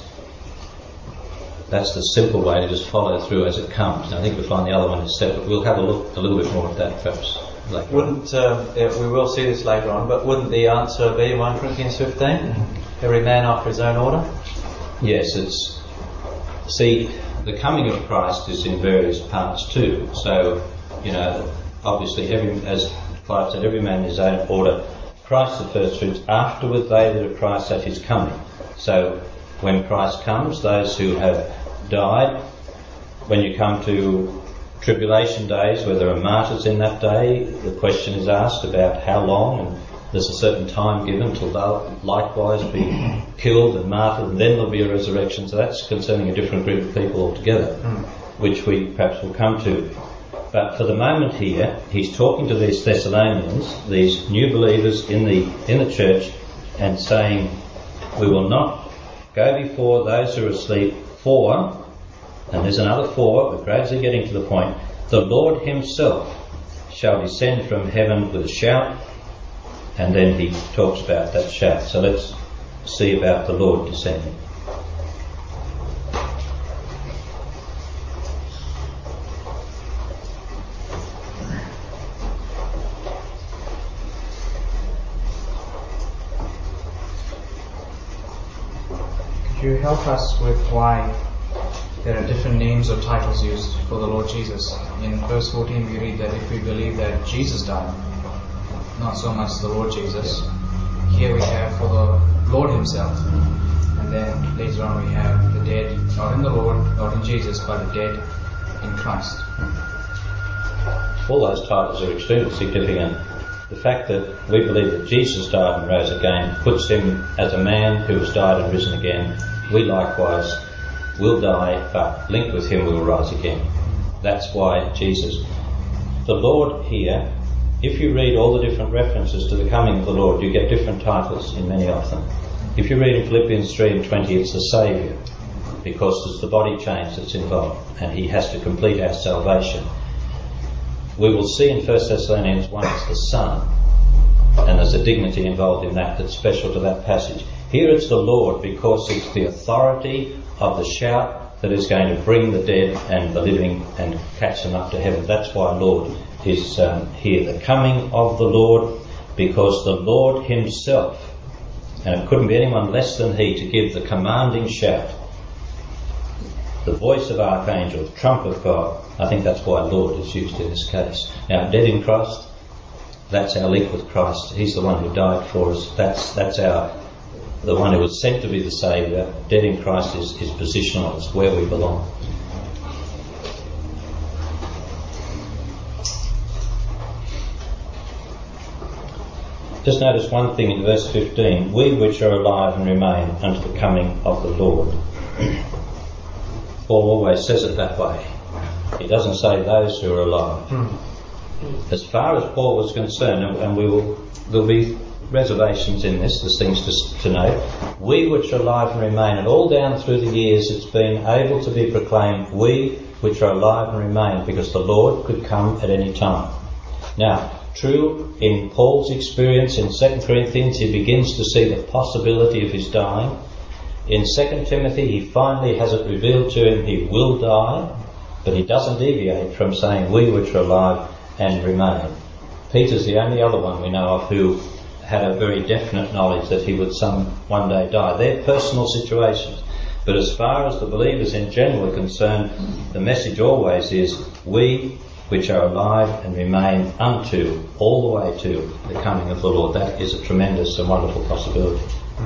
the simple way to just follow through as it comes. And I think we'll find the other one is separate. We'll have a look a little bit more at that perhaps later. We will see this later on, but wouldn't the answer be 1 Corinthians 15? Every man after his own order? Yes, see, the coming of Christ is in various parts too. So, obviously, as Clive said, every man in his own order. Christ the first fruits, afterward they that are Christ at his coming. So, when Christ comes, those who have died, when you come to tribulation days where there are martyrs in that day, the question is asked about how long, and there's a certain time given till they'll likewise be killed and martyred, and then there'll be a resurrection. So that's concerning a different group of people altogether, which we perhaps will come to. But for the moment here, he's talking to these Thessalonians, these new believers in the church, and saying, we will not go before those who are asleep, for, and there's another for, we're gradually getting to the point, the Lord himself shall descend from heaven with a shout, and then he talks about that shout. So let's see about the Lord descending. Could you help us with why there are different names or titles used for the Lord Jesus? In verse 14 we read that if we believe that Jesus died, not so much the Lord Jesus. Here we have for the Lord himself. And then later on we have the dead, not in the Lord, not in Jesus, but the dead in Christ. All those titles are extremely significant. The fact that we believe that Jesus died and rose again puts him as a man who has died and risen again. We likewise will die, but linked with him we will rise again. That's why Jesus. The Lord here, if you read all the different references to the coming of the Lord, you get different titles in many of them. If you read in Philippians 3:20, it's the Saviour, because it's the body change that's involved, and he has to complete our salvation. We will see in 1 Thessalonians 1 it's the Son, and there's a dignity involved in that that's special to that passage. Here it's the Lord, because it's the authority of the shout that is going to bring the dead and the living and catch them up to heaven. That's why Lord is here. The coming of the Lord, because the Lord himself, and it couldn't be anyone less than he, to give the commanding shout, the voice of archangel, the trump of God. I think that's why Lord is used in this case. Now, dead in Christ, that's our link with Christ. He's the one who died for us. That's the one who was sent to be the Saviour. Dead in Christ is positional. It's where we belong. Just notice one thing in verse 15. We which are alive and remain unto the coming of the Lord. Paul always says it that way. He doesn't say those who are alive. As far as Paul was concerned, and there'll be reservations in this, there's things to note. We which are alive and remain, and all down through the years it's been able to be proclaimed, we which are alive and remain, because the Lord could come at any time. Now, true, in Paul's experience in 2 Corinthians, he begins to see the possibility of his dying. In 2 Timothy, he finally has it revealed to him he will die, but he doesn't deviate from saying we which are alive and remain. Peter's the only other one we know of who had a very definite knowledge that he would one day die. They're personal situations. But as far as the believers in general are concerned, the message always is we which are alive and remain unto, all the way to, the coming of the Lord. That is a tremendous and wonderful possibility.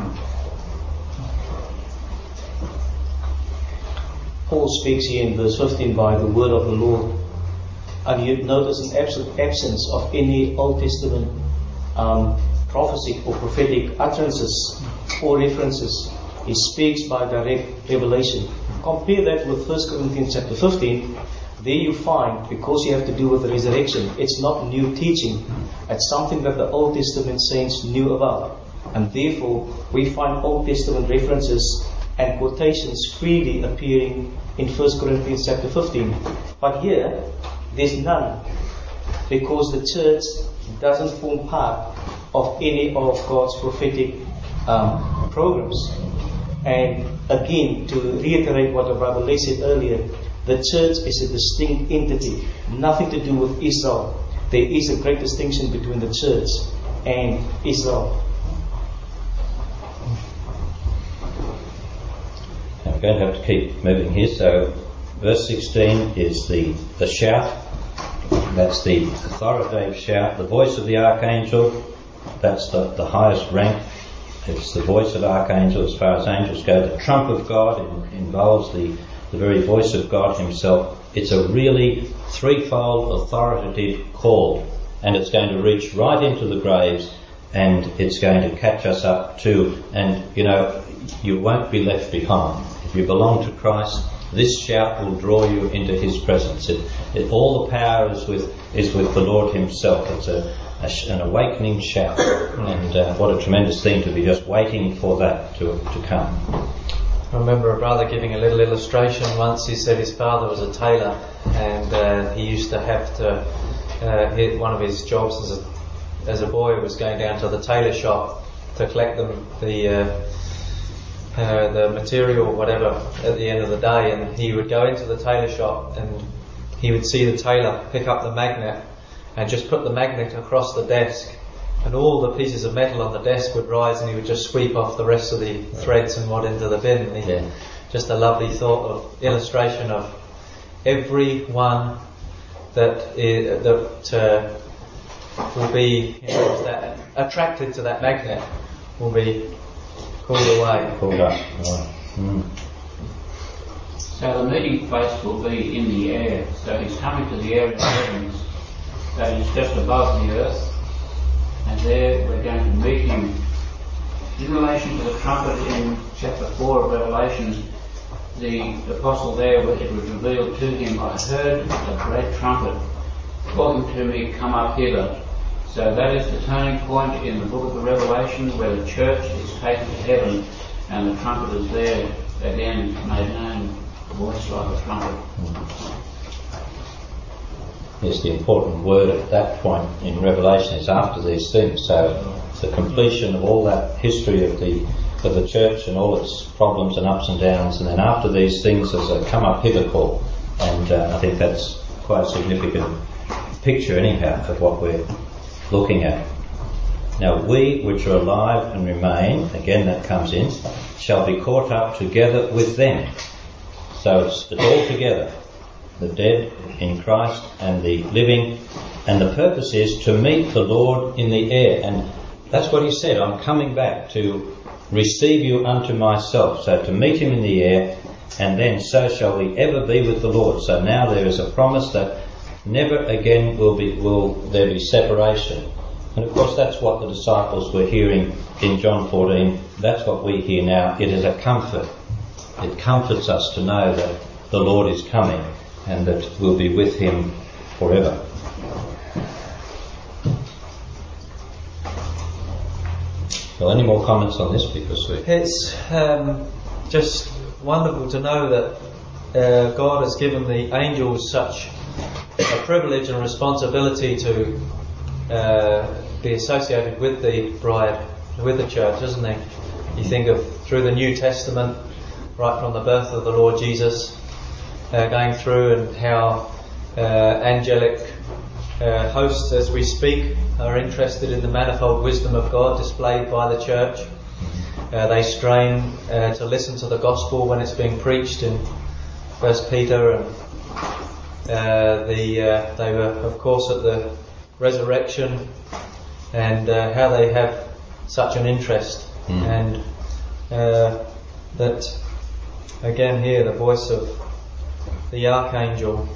Paul speaks here in verse 15 by the word of the Lord. And you notice an absolute absence of any Old Testament prophecy or prophetic utterances or references. He speaks by direct revelation. Compare that with 1 Corinthians chapter 15. There you find, because you have to do with the resurrection, it's not new teaching. It's something that the Old Testament saints knew about. And therefore, we find Old Testament references and quotations freely appearing in 1 Corinthians chapter 15. But here, there's none, because the church doesn't form part of any of God's prophetic programs. And again, to reiterate what the brother Lee said earlier, the church is a distinct entity, nothing to do with Israel. There is a great distinction between the church and Israel. Now we're going to have to keep moving here. So verse 16 is the shout. That's the authoritative shout. The voice of the archangel, that's the highest rank. It's the voice of archangel as far as angels go. The trump of God involves the very voice of God himself. It's a really threefold authoritative call, and it's going to reach right into the graves, and it's going to catch us up too. And you won't be left behind. If you belong to Christ, this shout will draw you into His presence. All the power is with the Lord Himself. It's an awakening shout, and what a tremendous thing to be just waiting for that to come. I remember a brother giving a little illustration once. He said his father was a tailor, and he used to have to one of his jobs as a boy was going down to the tailor shop to collect the material, whatever, at the end of the day. And he would go into the tailor shop, and he would see the tailor pick up the magnet and just put the magnet across the desk, and all the pieces of metal on the desk would rise, and he would just sweep off the rest of the threads and what into the bin. And just a lovely thought of illustration of everyone that will be that attracted to that magnet will be called away. Called up. Right. So the meeting place will be in the air. So he's coming to the area of the heavens that is just above the earth, and there we're going to meet him. In relation to the trumpet in chapter 4 of Revelation, the apostle there, it was revealed to him, I heard a great trumpet talking to me, come up hither. So that is the turning point in the book of the Revelation, where the church is taken to heaven and the trumpet is there again made known, a voice like a trumpet. Yes, the important word at that point in Revelation is after these things. So the completion of all that history of the church and all its problems and ups and downs, and then after these things there's a come up hither call, and I think that's quite a significant picture anyhow of what we're looking at. Now we which are alive and remain, again that comes in, shall be caught up together with them. So it's all together, the dead in Christ and the living, and the purpose is to meet the Lord in the air. And that's what He said, I'm coming back to receive you unto myself. So to meet Him in the air, and then so shall we ever be with the Lord. So now there is a promise that never again will there be separation. And of course that's what the disciples were hearing in John 14. That's what we hear now. It is a comfort. It comforts us to know that the Lord is coming and that we'll be with Him forever. So any more comments on this? Because it's just wonderful to know that God has given the angels such a privilege and responsibility to be associated with the bride, with the church, isn't he? You think of through the New Testament, right from the birth of the Lord Jesus, going through, and how angelic hosts as we speak are interested in the manifold wisdom of God displayed by the church. They strain to listen to the gospel when it's being preached in 1 Peter, and they were of course at the resurrection, and how they have such an interest, and that again here the voice of the archangel.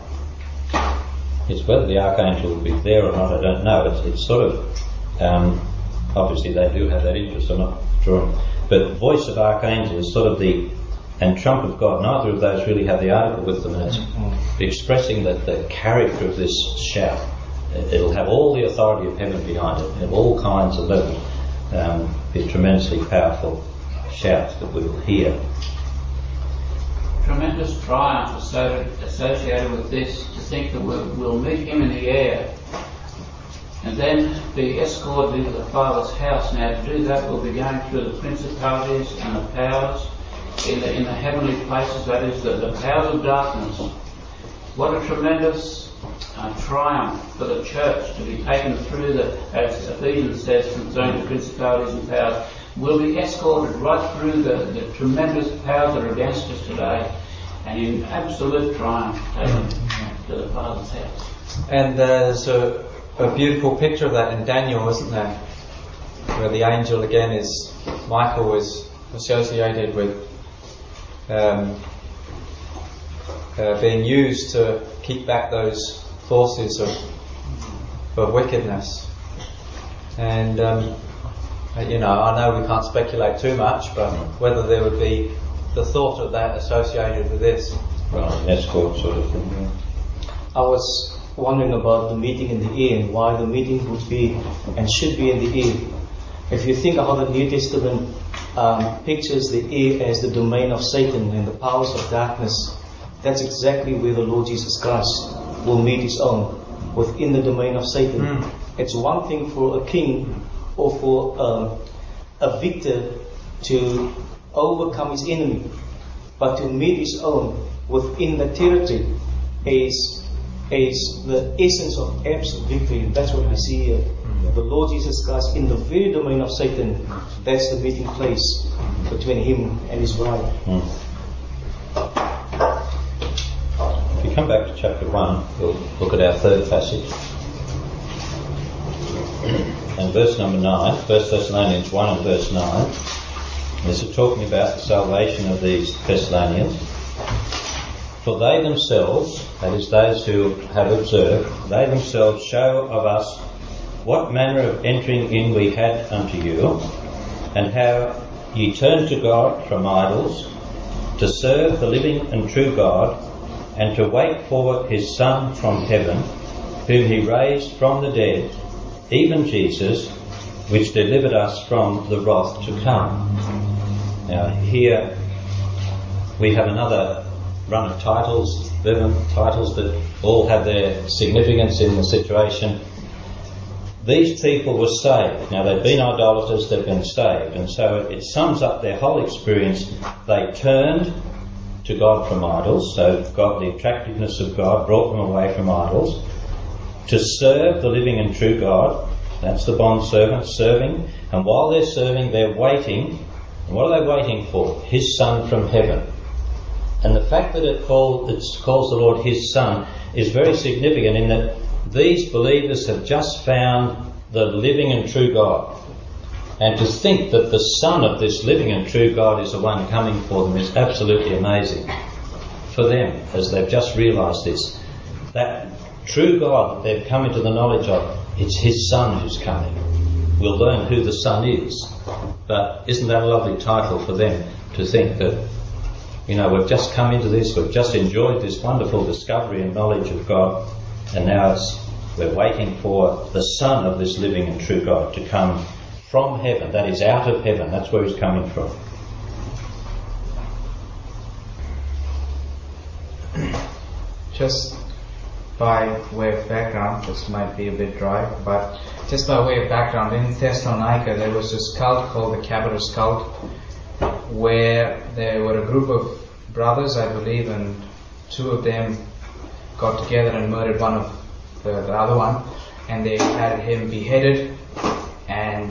It's whether the archangel will be there or not, I don't know. It's sort of obviously they do have that interest. I'm not sure, but voice of archangel is sort of and trump of God. Neither of those really have the article with them, and it's expressing the character of this shout. It'll have all the authority of heaven behind it, at all kinds of levels. Be tremendously powerful shouts that we will hear. Tremendous triumph associated with this, to think that we'll meet Him in the air and then be escorted into the Father's house. Now to do that we'll be going through the principalities and the powers in the heavenly places, that is the powers of darkness. What a tremendous triumph for the church to be taken through as Ephesians says, concerning the principalities and powers. We'll be escorted right through the tremendous powers that are against us today, and in absolute triumph taken to the Father's house. And there's a beautiful picture of that in Daniel, isn't there? Where the angel again Michael is associated with being used to keep back those forces of wickedness. And I know we can't speculate too much, but whether there would be the thought of that associated with this. Right, escort sort of thing. Yeah. I was wondering about the meeting in the air and why the meeting would be and should be in the air. If you think how the New Testament pictures the air as the domain of Satan and the powers of darkness, that's exactly where the Lord Jesus Christ will meet His own, within the domain of Satan. It's one thing for a king or for a victor to overcome his enemy, but to meet his own within the territory is the essence of absolute victory. And that's what we see here. The Lord Jesus Christ in the very domain of Satan, that's the meeting place between Him and His bride. If you come back to chapter 1, we'll look at our third passage. And verse number 9, 1 Thessalonians 1 and verse 9, this is talking about the salvation of these Thessalonians. For they themselves, that is those who have observed, they themselves show of us what manner of entering in we had unto you, and how ye turned to God from idols, to serve the living and true God, and to wait for His Son from heaven, whom He raised from the dead, even Jesus, which delivered us from the wrath to come. Now here we have another run of titles, 11 titles that all have their significance in the situation. These people were saved. Now they've been idolaters, they've been saved, and so it sums up their whole experience. They turned to God from idols, so God, the attractiveness of God brought them away from idols, to serve the living and true God. That's the bond servant serving, and while they're serving, they're waiting. And what are they waiting for? His Son from heaven. And the fact that it calls the Lord His Son is very significant in that these believers have just found the living and true God. And to think that the Son of this living and true God is the one coming for them is absolutely amazing for them, as they've just realised this. That true God that they've come into the knowledge of, it's His Son who's coming. We'll learn who the Son is. But isn't that a lovely title for them to think that, we've just come into this, we've just enjoyed this wonderful discovery and knowledge of God, and now we're waiting for the Son of this living and true God to come from heaven, that is out of heaven, that's where He's coming from. Just by way of background, this might be a bit dry, but just by way of background, in Thessalonica there was this cult called the Cabirus cult, where there were a group of brothers, I believe, and two of them got together and murdered one of the other one, and they had him beheaded, and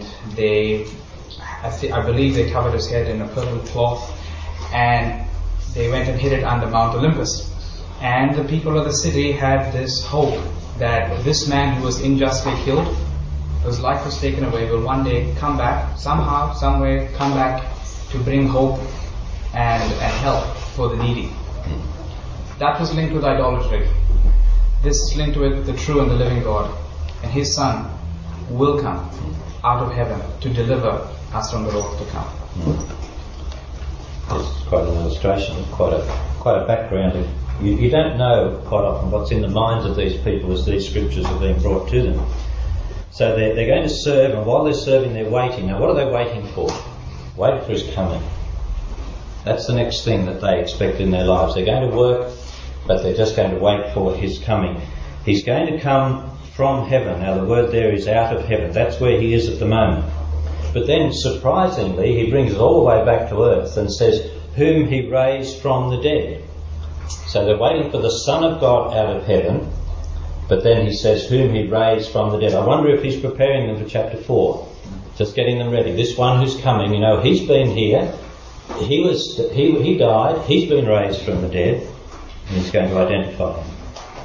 I believe they covered his head in a purple cloth, and they went and hid it under Mount Olympus. And the people of the city had this hope that this man who was unjustly killed, whose life was taken away, will one day come back, somehow, somewhere, come back to bring hope and help for the needy. That was linked with idolatry. This is linked with the true and the living God. And His Son will come out of heaven to deliver us from the wrath to come. This is quite an illustration, quite a background. You don't know quite often what's in the minds of these people as these scriptures are being brought to them. So they're going to serve, and while they're serving, they're waiting. Now, what are they waiting for? Waiting for His coming. That's the next thing that they expect in their lives. They're going to work, but they're just going to wait for His coming. He's going to come from heaven. Now, the word there is out of heaven. That's where He is at the moment. But then, surprisingly, He brings it all the way back to earth and says, whom He raised from the dead. So they're waiting for the Son of God out of heaven, but then He says, whom He raised from the dead. I wonder if He's preparing them for chapter 4, just getting them ready. This one who's coming, He's been here, He died, He's been raised from the dead, and He's going to identify Him.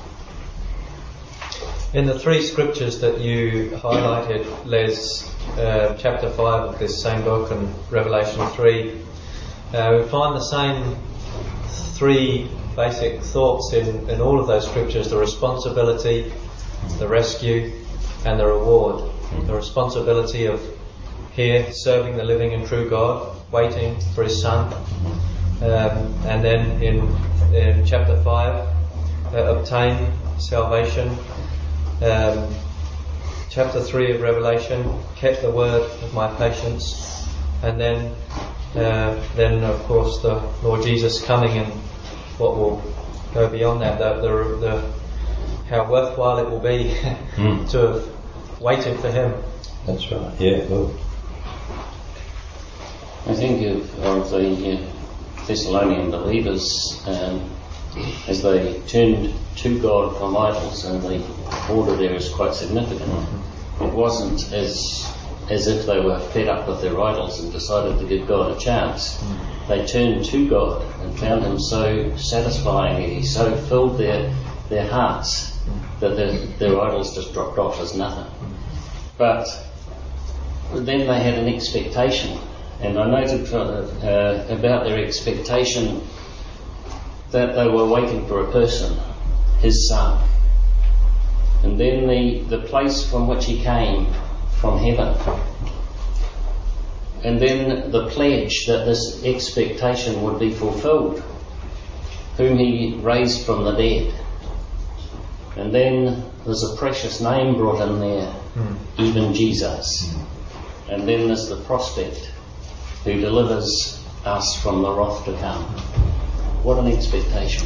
In the three scriptures that you highlighted, Les, chapter 5 of this same book and Revelation 3, we find the same three basic thoughts in all of those scriptures: the responsibility, the rescue, and the reward. The responsibility of here serving the living and true God, waiting for His Son, and then in chapter 5, obtain salvation. Chapter 3 of Revelation, kept the word of my patience, and then of course the Lord Jesus coming and what will go beyond that, the how worthwhile it will be to have waited for Him. That's right. Yeah, good. I think of the Thessalonian believers as they turned to God from idols, and the order there is quite significant. It wasn't as if they were fed up with their idols and decided to give God a chance. They turned to God and found Him so satisfying, and He so filled their hearts that their idols just dropped off as nothing. But then they had an expectation, and I noted about their expectation that they were waiting for a person, His Son. And then the place from which He came, from heaven. And then the pledge that this expectation would be fulfilled, whom He raised from the dead. And then there's a precious name brought in there, even Jesus. And then there's the prospect, who delivers us from the wrath to come. What an expectation.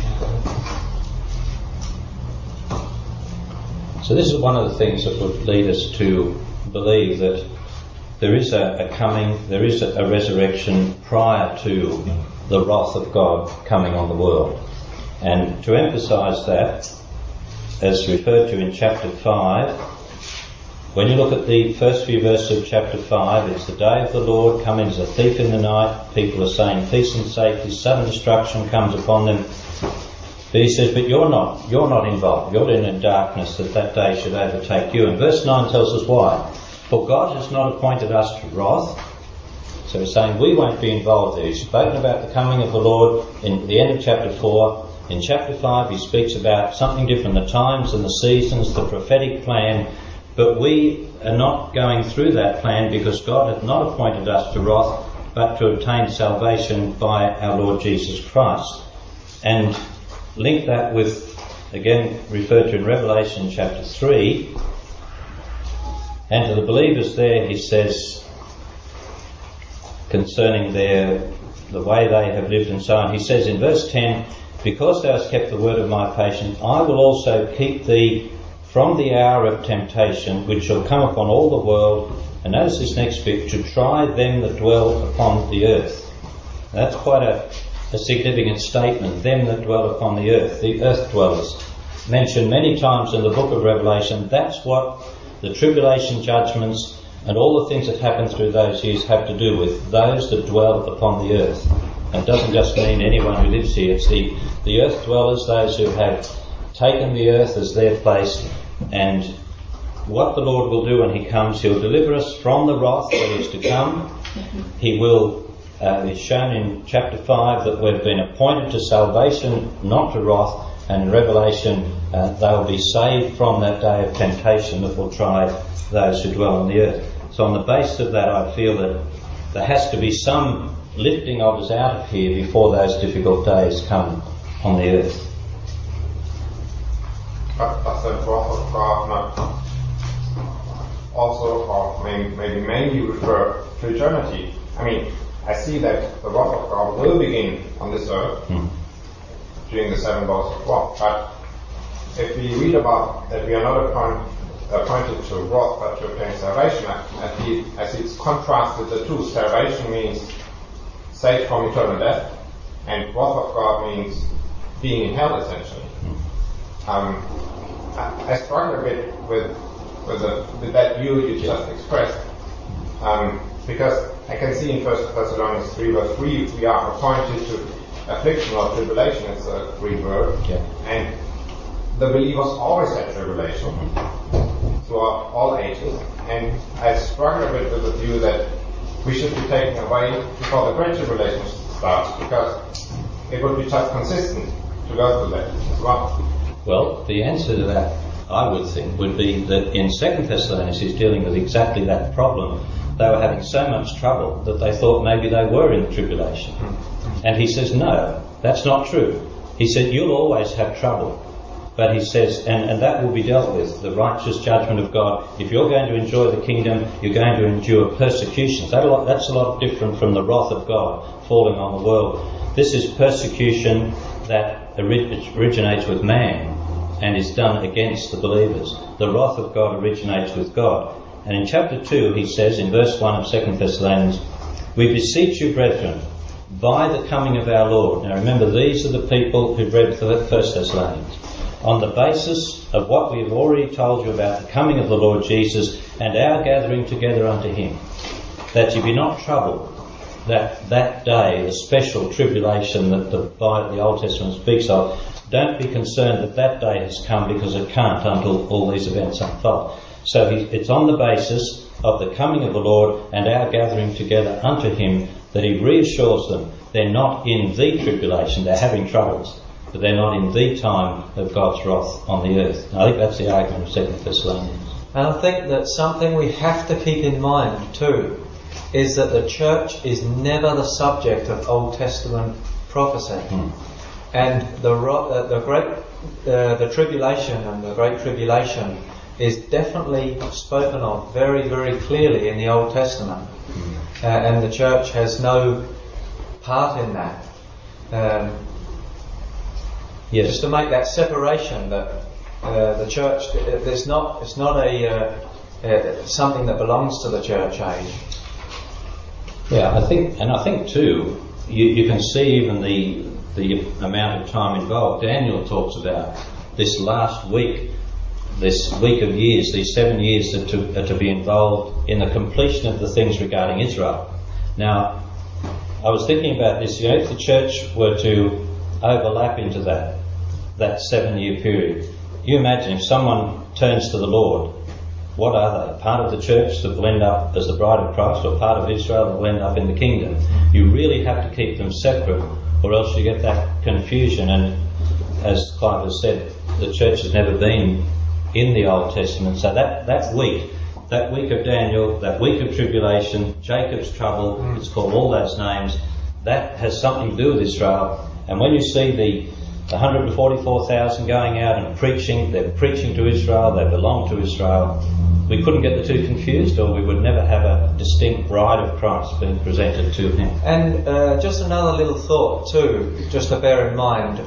So this is one of the things that would lead us to believe that there is a coming, there is a resurrection prior to the wrath of God coming on the world. And to emphasise that, as referred to in chapter 5, when you look at the first few verses of chapter 5, it's the day of the Lord coming as a thief in the night. People are saying peace and safety, sudden destruction comes upon them. But he says, but you're not involved. You're in darkness, that day should overtake you. And verse 9 tells us why. For God has not appointed us to wrath. So he's saying we won't be involved there. He's spoken about the coming of the Lord in the end of chapter 4. In chapter 5 he speaks about something different, the times and the seasons, the prophetic plan. But we are not going through that plan because God hath not appointed us to wrath, but to obtain salvation by our Lord Jesus Christ. And link that with, again referred to in Revelation chapter 3, and to the believers there he says, concerning the way they have lived and so on, he says in verse 10, because thou hast kept the word of my patience, I will also keep thee from the hour of temptation which shall come upon all the world, and notice this next bit, to try them that dwell upon the earth. Now, that's quite a significant statement, them that dwell upon the earth dwellers. Mentioned many times in the book of Revelation. That's what the tribulation judgments and all the things that happen through those years have to do with, those that dwell upon the earth. And it doesn't just mean anyone who lives here, it's the earth dwellers, those who have taken the earth as their place. And what the Lord will do when He comes, He'll deliver us from the wrath that is to come. He will, it's shown in chapter 5 that we've been appointed to salvation, not to wrath. And in Revelation, they'll be saved from that day of temptation that will try those who dwell on the earth. So on the basis of that, I feel that there has to be some lifting of us out of here before those difficult days come on the earth. But does the wrath of God not also, or maybe mainly refer to eternity? I mean, I see that the wrath of God will begin on this earth during the 7 bowls of wrath. But if we read about that we are not appointed to wrath but to obtain salvation, I see it's contrasted the two. Salvation means saved from eternal death, and wrath of God means being in hell, essentially. I struggle a bit with that view you just expressed, because I can see in 1 Thessalonians 3 verse 3 we are appointed to affliction or tribulation, it's a Greek word, and the believers always had tribulation throughout all ages, and I struggle a bit with the view that we should be taken away before the great tribulation starts, because it would be just consistent to go through that as well? Well, the answer to that, I would think, would be that in 2 Thessalonians he's dealing with exactly that problem. They were having so much trouble that they thought maybe they were in tribulation. And he says, no, that's not true. He said, you'll always have trouble. But he says, and that will be dealt with, the righteous judgment of God. If you're going to enjoy the kingdom, you're going to endure persecutions. That's a lot different from the wrath of God falling on the world. This is persecution that originates with man and is done against the believers. The wrath of God originates with God. And in chapter 2 he says, in verse 1 of 2 Thessalonians, we beseech you, brethren, by the coming of our Lord. Now remember, these are the people who read 1 Thessalonians. On the basis of what we have already told you about the coming of the Lord Jesus and our gathering together unto him, that you be not troubled, that day, the special tribulation that the Old Testament speaks of, don't be concerned that day has come, because it can't until all these events unfold. So it's on the basis of the coming of the Lord and our gathering together unto him that he reassures them they're not in the tribulation, they're having troubles, but they're not in the time of God's wrath on the earth. And I think that's the argument of 2 Thessalonians. And I think that something we have to keep in mind too is that the church is never the subject of Old Testament prophecy. And the tribulation and the great tribulation is definitely spoken of very, very clearly in the Old Testament. And the church has no part in that. Yes. Just to make that separation that the church, it's not something that belongs to the church age. Yeah, I think too, you can see even the amount of time involved. Daniel talks about this last week, this week of years, these 7 years that are to be involved in the completion of the things regarding Israel. Now, I was thinking about this, if the church were to overlap into that 7 year period, you imagine if someone turns to the Lord, what are they? Part of the church that will end up as the bride of Christ, or part of Israel that will end up in the kingdom? You really have to keep them separate, or else you get that confusion. And as Clive has said, the church has never been in the Old Testament. So that week of Daniel, that week of tribulation, Jacob's trouble, it's called all those names, that has something to do with Israel. And when you see the 144,000 going out and preaching, they're preaching to Israel, they belong to Israel, we couldn't get the two confused, or we would never have a distinct bride of Christ being presented to him. And just another little thought too, just to bear in mind,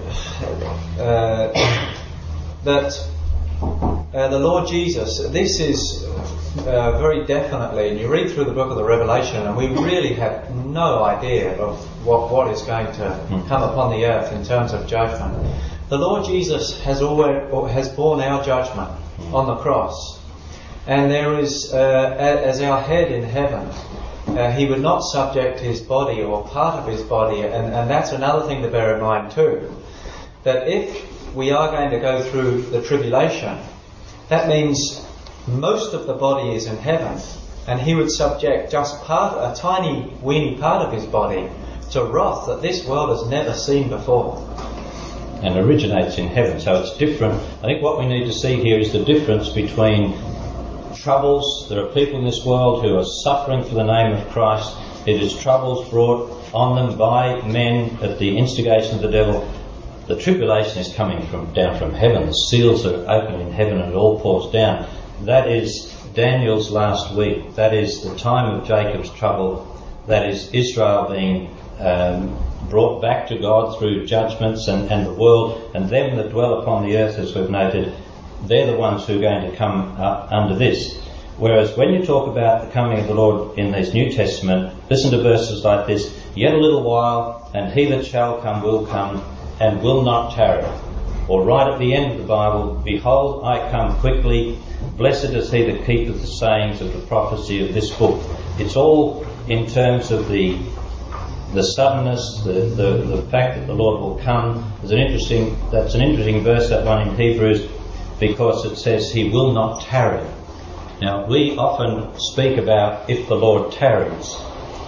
that the Lord Jesus, this is very definitely, and you read through the book of the Revelation, and we really have no idea of what is going to come upon the earth in terms of judgment. The Lord Jesus has borne our judgment on the cross, and there is, as our head in heaven, he would not subject his body or part of his body, and that's another thing to bear in mind too, that if we are going to go through the tribulation, that means most of the body is in heaven, and he would subject just a tiny weeny part of his body to wrath that this world has never seen before. And originates in heaven, so it's different. I think what we need to see here is the difference between troubles. There are people in this world who are suffering for the name of Christ. It is troubles brought on them by men at the instigation of the devil. The tribulation is coming down from heaven. The seals are open in heaven and it all pours down. That is Daniel's last week. That is the time of Jacob's trouble. That is Israel being brought back to God through judgments, and the world, and them that dwell upon the earth, as we've noted, they're the ones who are going to come up under this. Whereas when you talk about the coming of the Lord in this New Testament, listen to verses like this: yet a little while, and he that shall come will come, and will not tarry. Or right at the end of the Bible, behold, I come quickly, blessed is he that keepeth the sayings of the prophecy of this book. It's all in terms of the suddenness, the fact that the Lord will come. That's an interesting verse, that one in Hebrews, because it says he will not tarry. Now, we often speak about if the Lord tarries,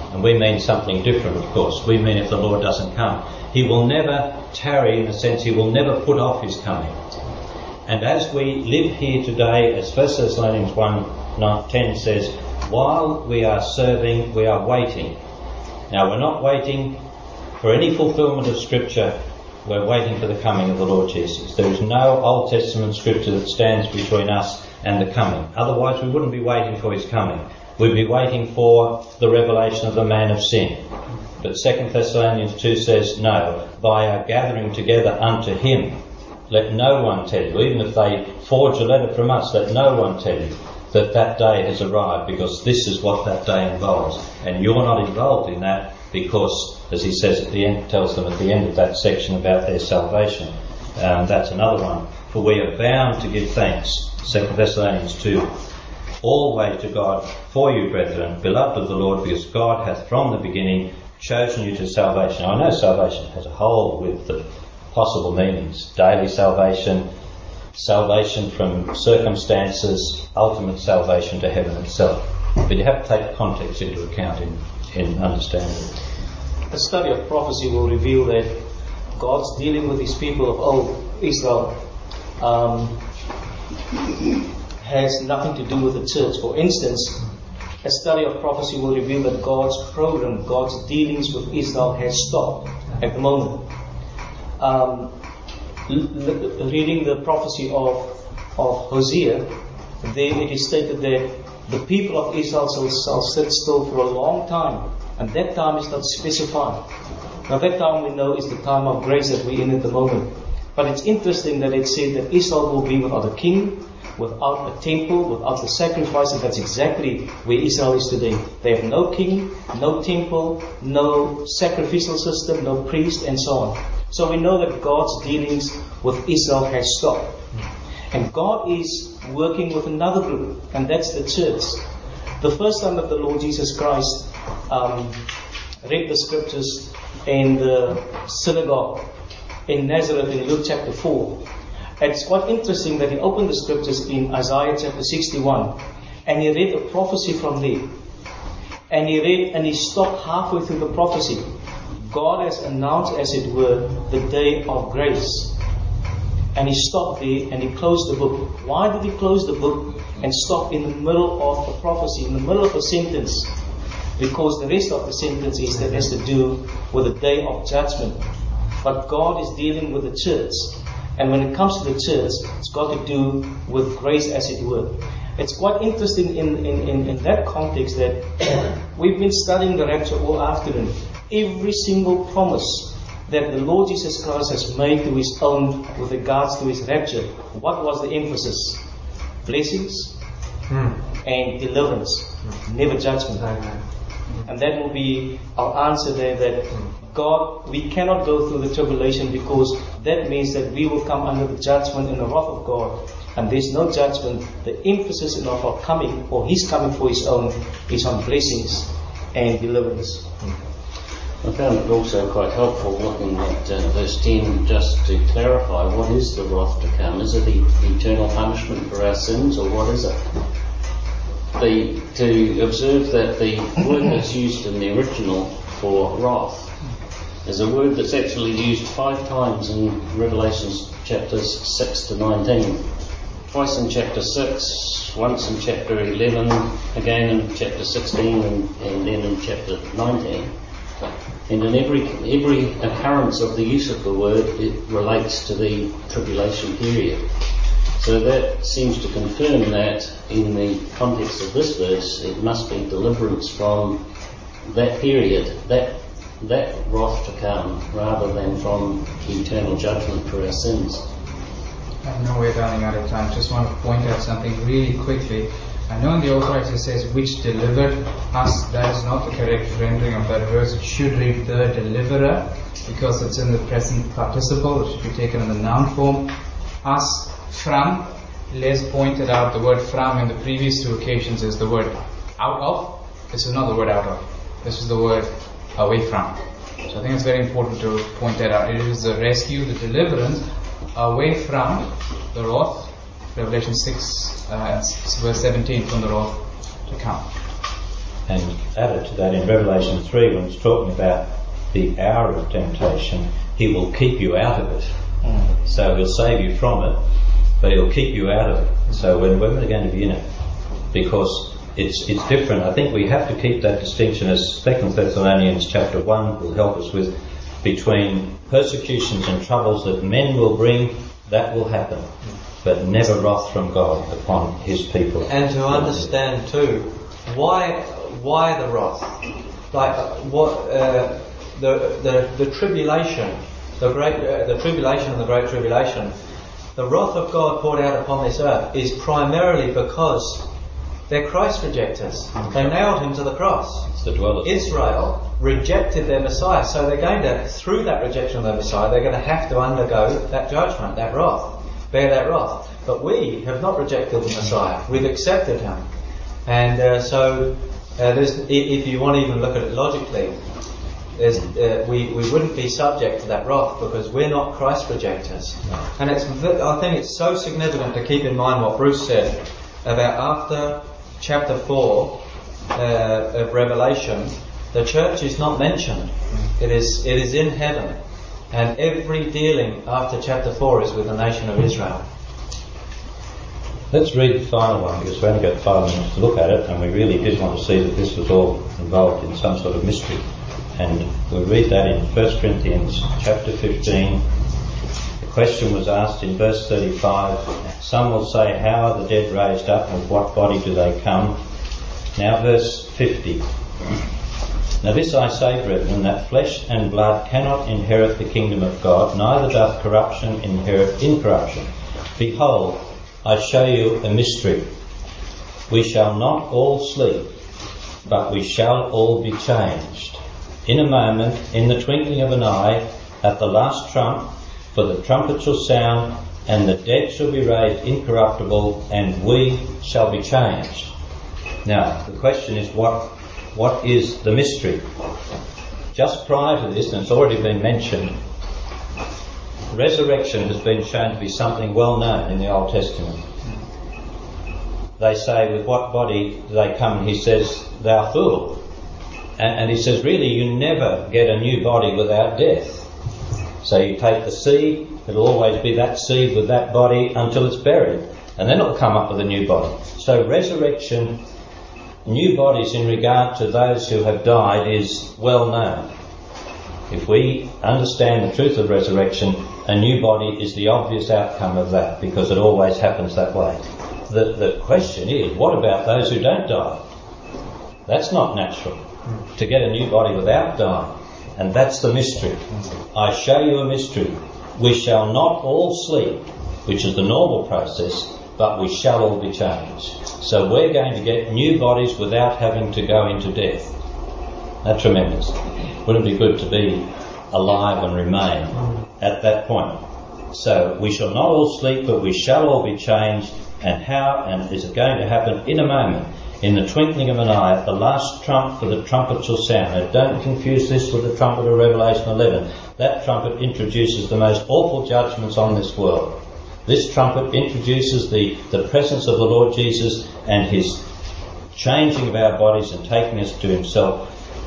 And we mean something different, of course. We mean if the Lord doesn't come. He will never tarry, in a sense, he will never put off his coming. And as we live here today, as 1 Thessalonians 1:10 says, while we are serving, we are waiting. Now, we're not waiting for any fulfillment of Scripture. We're waiting for the coming of the Lord Jesus. There is no Old Testament Scripture that stands between us and the coming. Otherwise, we wouldn't be waiting for his coming. We'd be waiting for the revelation of the man of sin. But 2 Thessalonians 2 says, no, by our gathering together unto him, let no one tell you, even if they forge a letter from us, let no one tell you that that day has arrived, because this is what that day involves. And you're not involved in that because, as he says at the end, tells them at the end of that section about their salvation. That's another one. For we are bound to give thanks, 2 Thessalonians 2, always to God for you, brethren, beloved of the Lord, because God hath from the beginning chosen you to salvation. I know salvation has a whole width of possible meanings. Daily salvation, salvation from circumstances, ultimate salvation to heaven itself. But you have to take context into account in understanding. The study of prophecy will reveal that God's dealing with his people of old, Israel, has nothing to do with the church. For instance, a study of prophecy will reveal that God's program, God's dealings with Israel has stopped at the moment. Reading the prophecy of Hosea, there it is stated that the people of Israel shall sit still for a long time, and that time is not specified. Now that time we know is the time of grace that we're in at the moment. But it's interesting that it said that Israel will be without a king, without a temple, without the sacrifice, and that's exactly where Israel is today. They have no king, no temple, no sacrificial system, no priest, and so on. So we know that God's dealings with Israel has stopped. And God is working with another group, and that's the church. The first time that the Lord Jesus Christ read the scriptures in the synagogue in Nazareth in Luke chapter 4, it's quite interesting that he opened the scriptures in Isaiah chapter 61, and he read a prophecy from there. And he stopped halfway through the prophecy. God has announced, as it were, the day of grace. And he stopped there and he closed the book. Why did he close the book and stop in the middle of a prophecy, in the middle of a sentence? Because the rest of the sentence has to do with the day of judgment. But God is dealing with the church. And when it comes to the church, it's got to do with grace, as it were. It's quite interesting in that context that we've been studying the rapture all afternoon. Every single promise that the Lord Jesus Christ has made to his own with regards to his rapture, what was the emphasis? Blessings and deliverance, never judgment. And that will be our answer there, that God, we cannot go through the tribulation because that means that we will come under the judgment and the wrath of God. And there's no judgment. The emphasis in our coming, or his coming for his own, is on blessings and deliverance. I found it also quite helpful looking at verse 10, just to clarify, what is the wrath to come? Is it eternal punishment for our sins, or what is it? To observe that the word that's used in the original for wrath is a word that's actually used 5 times in Revelation chapters 6 to 19. Twice in chapter 6, once in chapter 11, again in chapter 16, and then in chapter 19. And in every occurrence of the use of the word, it relates to the tribulation period. So that seems to confirm that in the context of this verse, it must be deliverance from that period, that wrath to come, rather than from eternal judgment for our sins. I know we're running out of time. Just want to point out something really quickly. I know in the Authorized it says, which delivered us. That is not the correct rendering of that verse. It should read the deliverer, because it's in the present participle. It should be taken in the noun form. Us from. Les pointed out the word from in the previous 2 occasions is the word out of. This is not the word out of. This is the word away from. So I think it's very important to point that out. It is the rescue, the deliverance away from the wrath. Revelation 6 verse 17, from the wrath to come. and added to that in Revelation 3 when he's talking about the hour of temptation, he will keep you out of it. So he'll save you from it, but he'll keep you out of it. So when we're going to be in it, because it's different. I think we have to keep that distinction, as 2 Thessalonians chapter 1 will help us with, between persecutions and troubles that men will bring, that will happen, but never wrath from God upon his people. And to understand too, why the wrath? Like the tribulation, the tribulation and the great tribulation, the wrath of God poured out upon this earth is primarily because they're Christ rejectors. They nailed him to the cross. It's the dwellers. Israel rejected their Messiah, so they're going to, through that rejection of their Messiah, they're going to have to undergo that judgment, that wrath, bear that wrath. But we have not rejected the Messiah. We've accepted him. And so, if you want to even look at it logically, we wouldn't be subject to that wrath because we're not Christ rejectors. And I think it's so significant to keep in mind what Bruce said about after chapter 4 of Revelation, the church is not mentioned. It is in heaven. And every dealing after chapter 4 is with the nation of Israel. Let's read the final one, because we only got 5 minutes to look at it, and we really did want to see that this was all involved in some sort of mystery. And we read that in 1 Corinthians chapter 15. The question was asked in verse 35. Some will say, how are the dead raised up, and with what body do they come? Now verse 50. Now this I say, brethren, that flesh and blood cannot inherit the kingdom of God, neither doth corruption inherit incorruption. Behold, I show you a mystery. We shall not all sleep, but we shall all be changed. In a moment, in the twinkling of an eye, at the last trump, for the trumpet shall sound, and the dead shall be raised incorruptible, and we shall be changed. Now, the question is, what is the mystery? Just prior to this, and it's already been mentioned, resurrection has been shown to be something well known in the Old Testament. They say, with what body do they come? And he says, thou fool. And he says, really, you never get a new body without death. So you take the seed, it'll always be that seed with that body until it's buried. And then it'll come up with a new body. So resurrection, new bodies in regard to those who have died, is well known. If we understand the truth of resurrection, a new body is the obvious outcome of that, because it always happens that way. The question is, what about those who don't die? That's not natural, to get a new body without dying. And that's the mystery. I show you a mystery. We shall not all sleep, which is the normal process, but we shall all be changed. So we're going to get new bodies without having to go into death. That's tremendous. Wouldn't it be good to be alive and remain at that point? So we shall not all sleep, but we shall all be changed. And how? And is it going to happen? In a moment, in the twinkling of an eye, at the last trump, for the trumpet shall sound. Now don't confuse this with the trumpet of Revelation 11. That trumpet introduces the most awful judgments on this world. This trumpet introduces the presence of the Lord Jesus and his changing of our bodies and taking us to himself.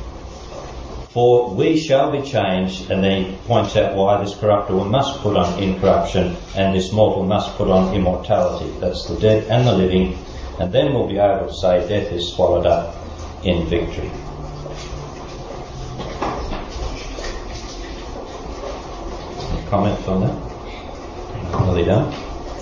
For we shall be changed, and then he points out why this corruptible must put on incorruption and this mortal must put on immortality. That's the dead and the living, and then we'll be able to say death is swallowed up in victory. Any comments on that? No, they don't.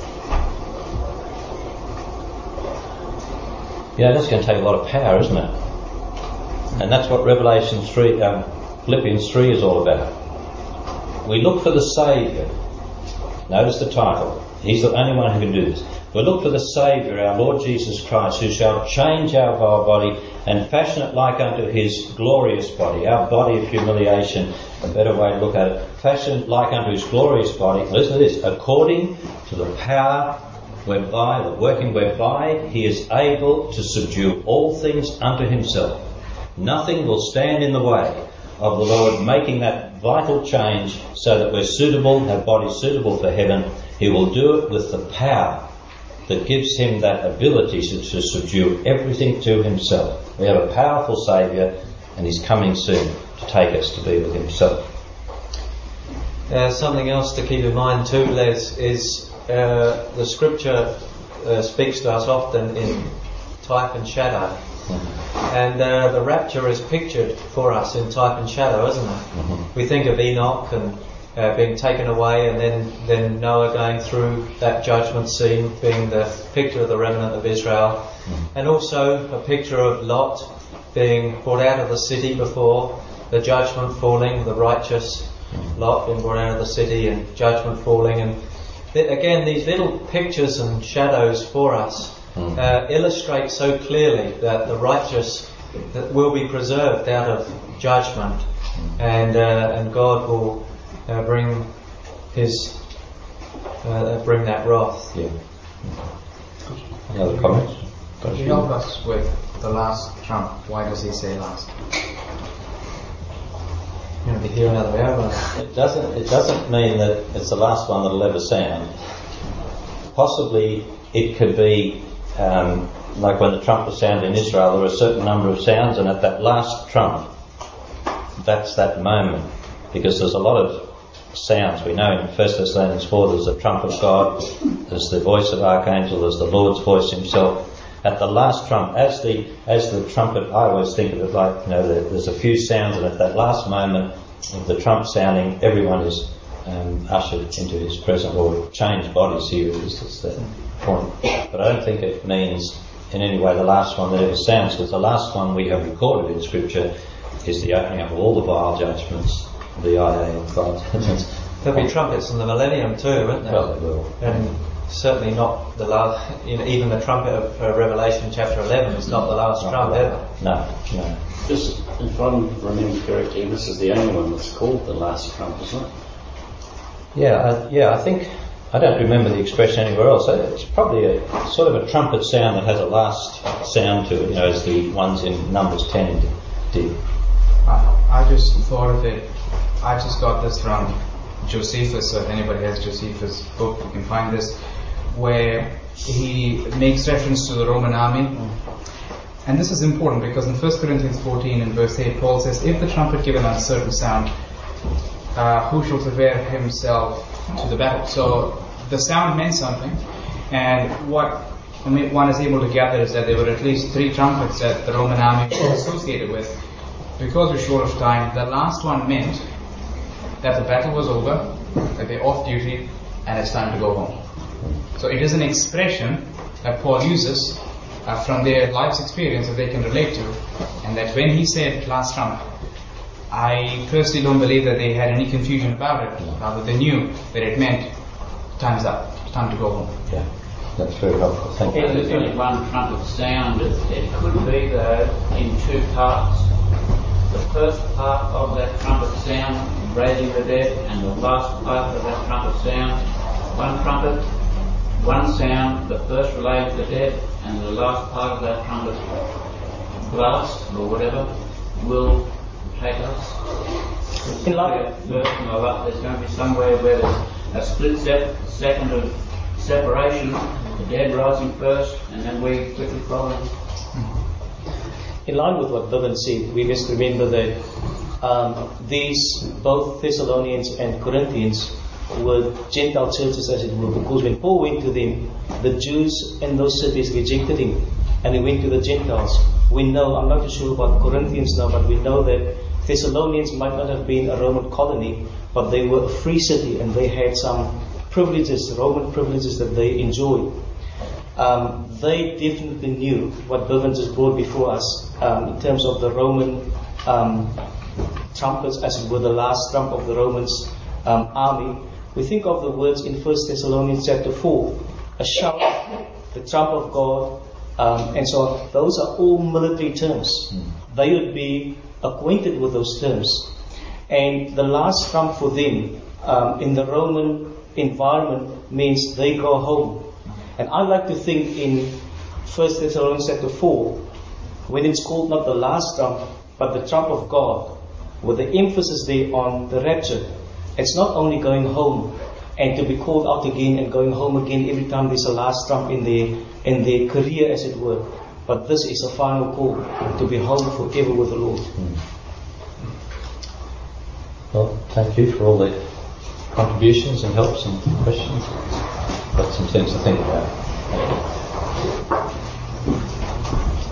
Yeah, that's going to take a lot of power, isn't it? And that's what Philippians 3 is all about. We look for the Saviour. Notice the title. He's the only one who can do this. We look for the Saviour, our Lord Jesus Christ, who shall change our vile body and fashion it like unto his glorious body, our body of humiliation, a better way to look at it, fashion like unto his glorious body. Listen to this, according to the power whereby, the working whereby he is able to subdue all things unto himself. Nothing will stand in the way of the Lord making that vital change so that we're suitable, have bodies suitable for heaven. He will do it with the power that gives him that ability to subdue everything to himself. We have a powerful Saviour, and he's coming soon to take us to be with himself. Something else to keep in mind too, Les, is the Scripture speaks to us often in type and shadow. And the rapture is pictured for us in type and shadow, isn't it? We think of Enoch and being taken away, and then Noah going through that judgment scene, being the picture of the remnant of Israel, and also a picture of Lot being brought out of the city before the judgment falling, the righteous Lot being brought out of the city and judgment falling. And again, these little pictures and shadows for us illustrate so clearly that the righteous that will be preserved out of judgment, and God will bring that wrath. Yeah. Any other comments? Could you help us with the last trump? Why does he say last? You're going to be here another hour. It doesn't mean that it's the last one that'll ever sound. Possibly it could be like when the trumpet sounded in Israel, there were a certain number of sounds, and at that last trump, that's that moment. Because there's a lot of sounds. We know in 1 Thessalonians 4 there's the trump of God, there's the voice of archangel, there's the Lord's voice himself. At the last trump, as the trumpet, I always think of it like, there's a few sounds, and at that last moment of the trump sounding, everyone is ushered into his presence, or changed bodies here. It's that point. But I don't think it means in any way the last one that ever sounds, because the last one we have recorded in Scripture is the opening up of all the vial judgments, the IA of God. There'll be trumpets in the millennium too, won't there? Well, they will. And certainly not the last. Even the trumpet of Revelation chapter 11 is not the last trump ever. No. This, if I remember correctly, this is the only one that's called the last trump, isn't it? Yeah. I think I don't remember the expression anywhere else. It's probably a sort of a trumpet sound that has a last sound to it, as the ones in Numbers 10 did. I just thought of it. I just got this from Josephus. So if anybody has Josephus' book, you can find this, where he makes reference to the Roman army. And this is important because in 1 Corinthians 14 and verse 8, Paul says, "If the trumpet give an uncertain sound, who shall prepare himself to the battle?" So the sound meant something, and what one is able to gather is that there were at least 3 trumpets that the Roman army was associated with. Because we're short of time, the last one meant that the battle was over, that they're off duty, and it's time to go home. So it is an expression that Paul uses from their life's experience that they can relate to, and that when he said last trump, I personally don't believe that they had any confusion about it. Rather, they knew that it meant time's up, time to go home. Yeah, that's very helpful. Thank you. There's only one trumpet sound. It could be though in 2 parts. The first part of that trumpet sound, raising the dead, and the last part of that trumpet sound, one trumpet, one sound, the first relating to the dead, and the last part of that trumpet blast, or whatever, will take us. In life, there's going to be somewhere where there's a split second of separation, the dead rising first, and then we quickly follow. in line with what Vivian said, we must remember that these, both Thessalonians and Corinthians, were Gentile churches, as it were, because when Paul went to them, the Jews in those cities rejected him, and he went to the Gentiles. We know, I'm not too sure about Corinthians now, but we know that Thessalonians might not have been a Roman colony, but they were a free city, and they had some privileges, Roman privileges that they enjoyed. They definitely knew what Vivian just brought before us in terms of the Roman trumpets, as it were, the last trump of the Romans' army. We think of the words in 1 Thessalonians chapter 4, a shout, the trump of God, and so on. Those are all military terms. They would be acquainted with those terms. And the last trump for them in the Roman environment means they go home. And I like to think in 1 Thessalonians chapter 4, when it's called not the last trump, but the trump of God, with the emphasis there on the rapture. It's not only going home, and to be called out again and going home again every time there's a last trump in their career, as it were. But this is a final call to be home forever with the Lord. Well, thank you for all the contributions and helps and questions. Got some things to think about. Thank you.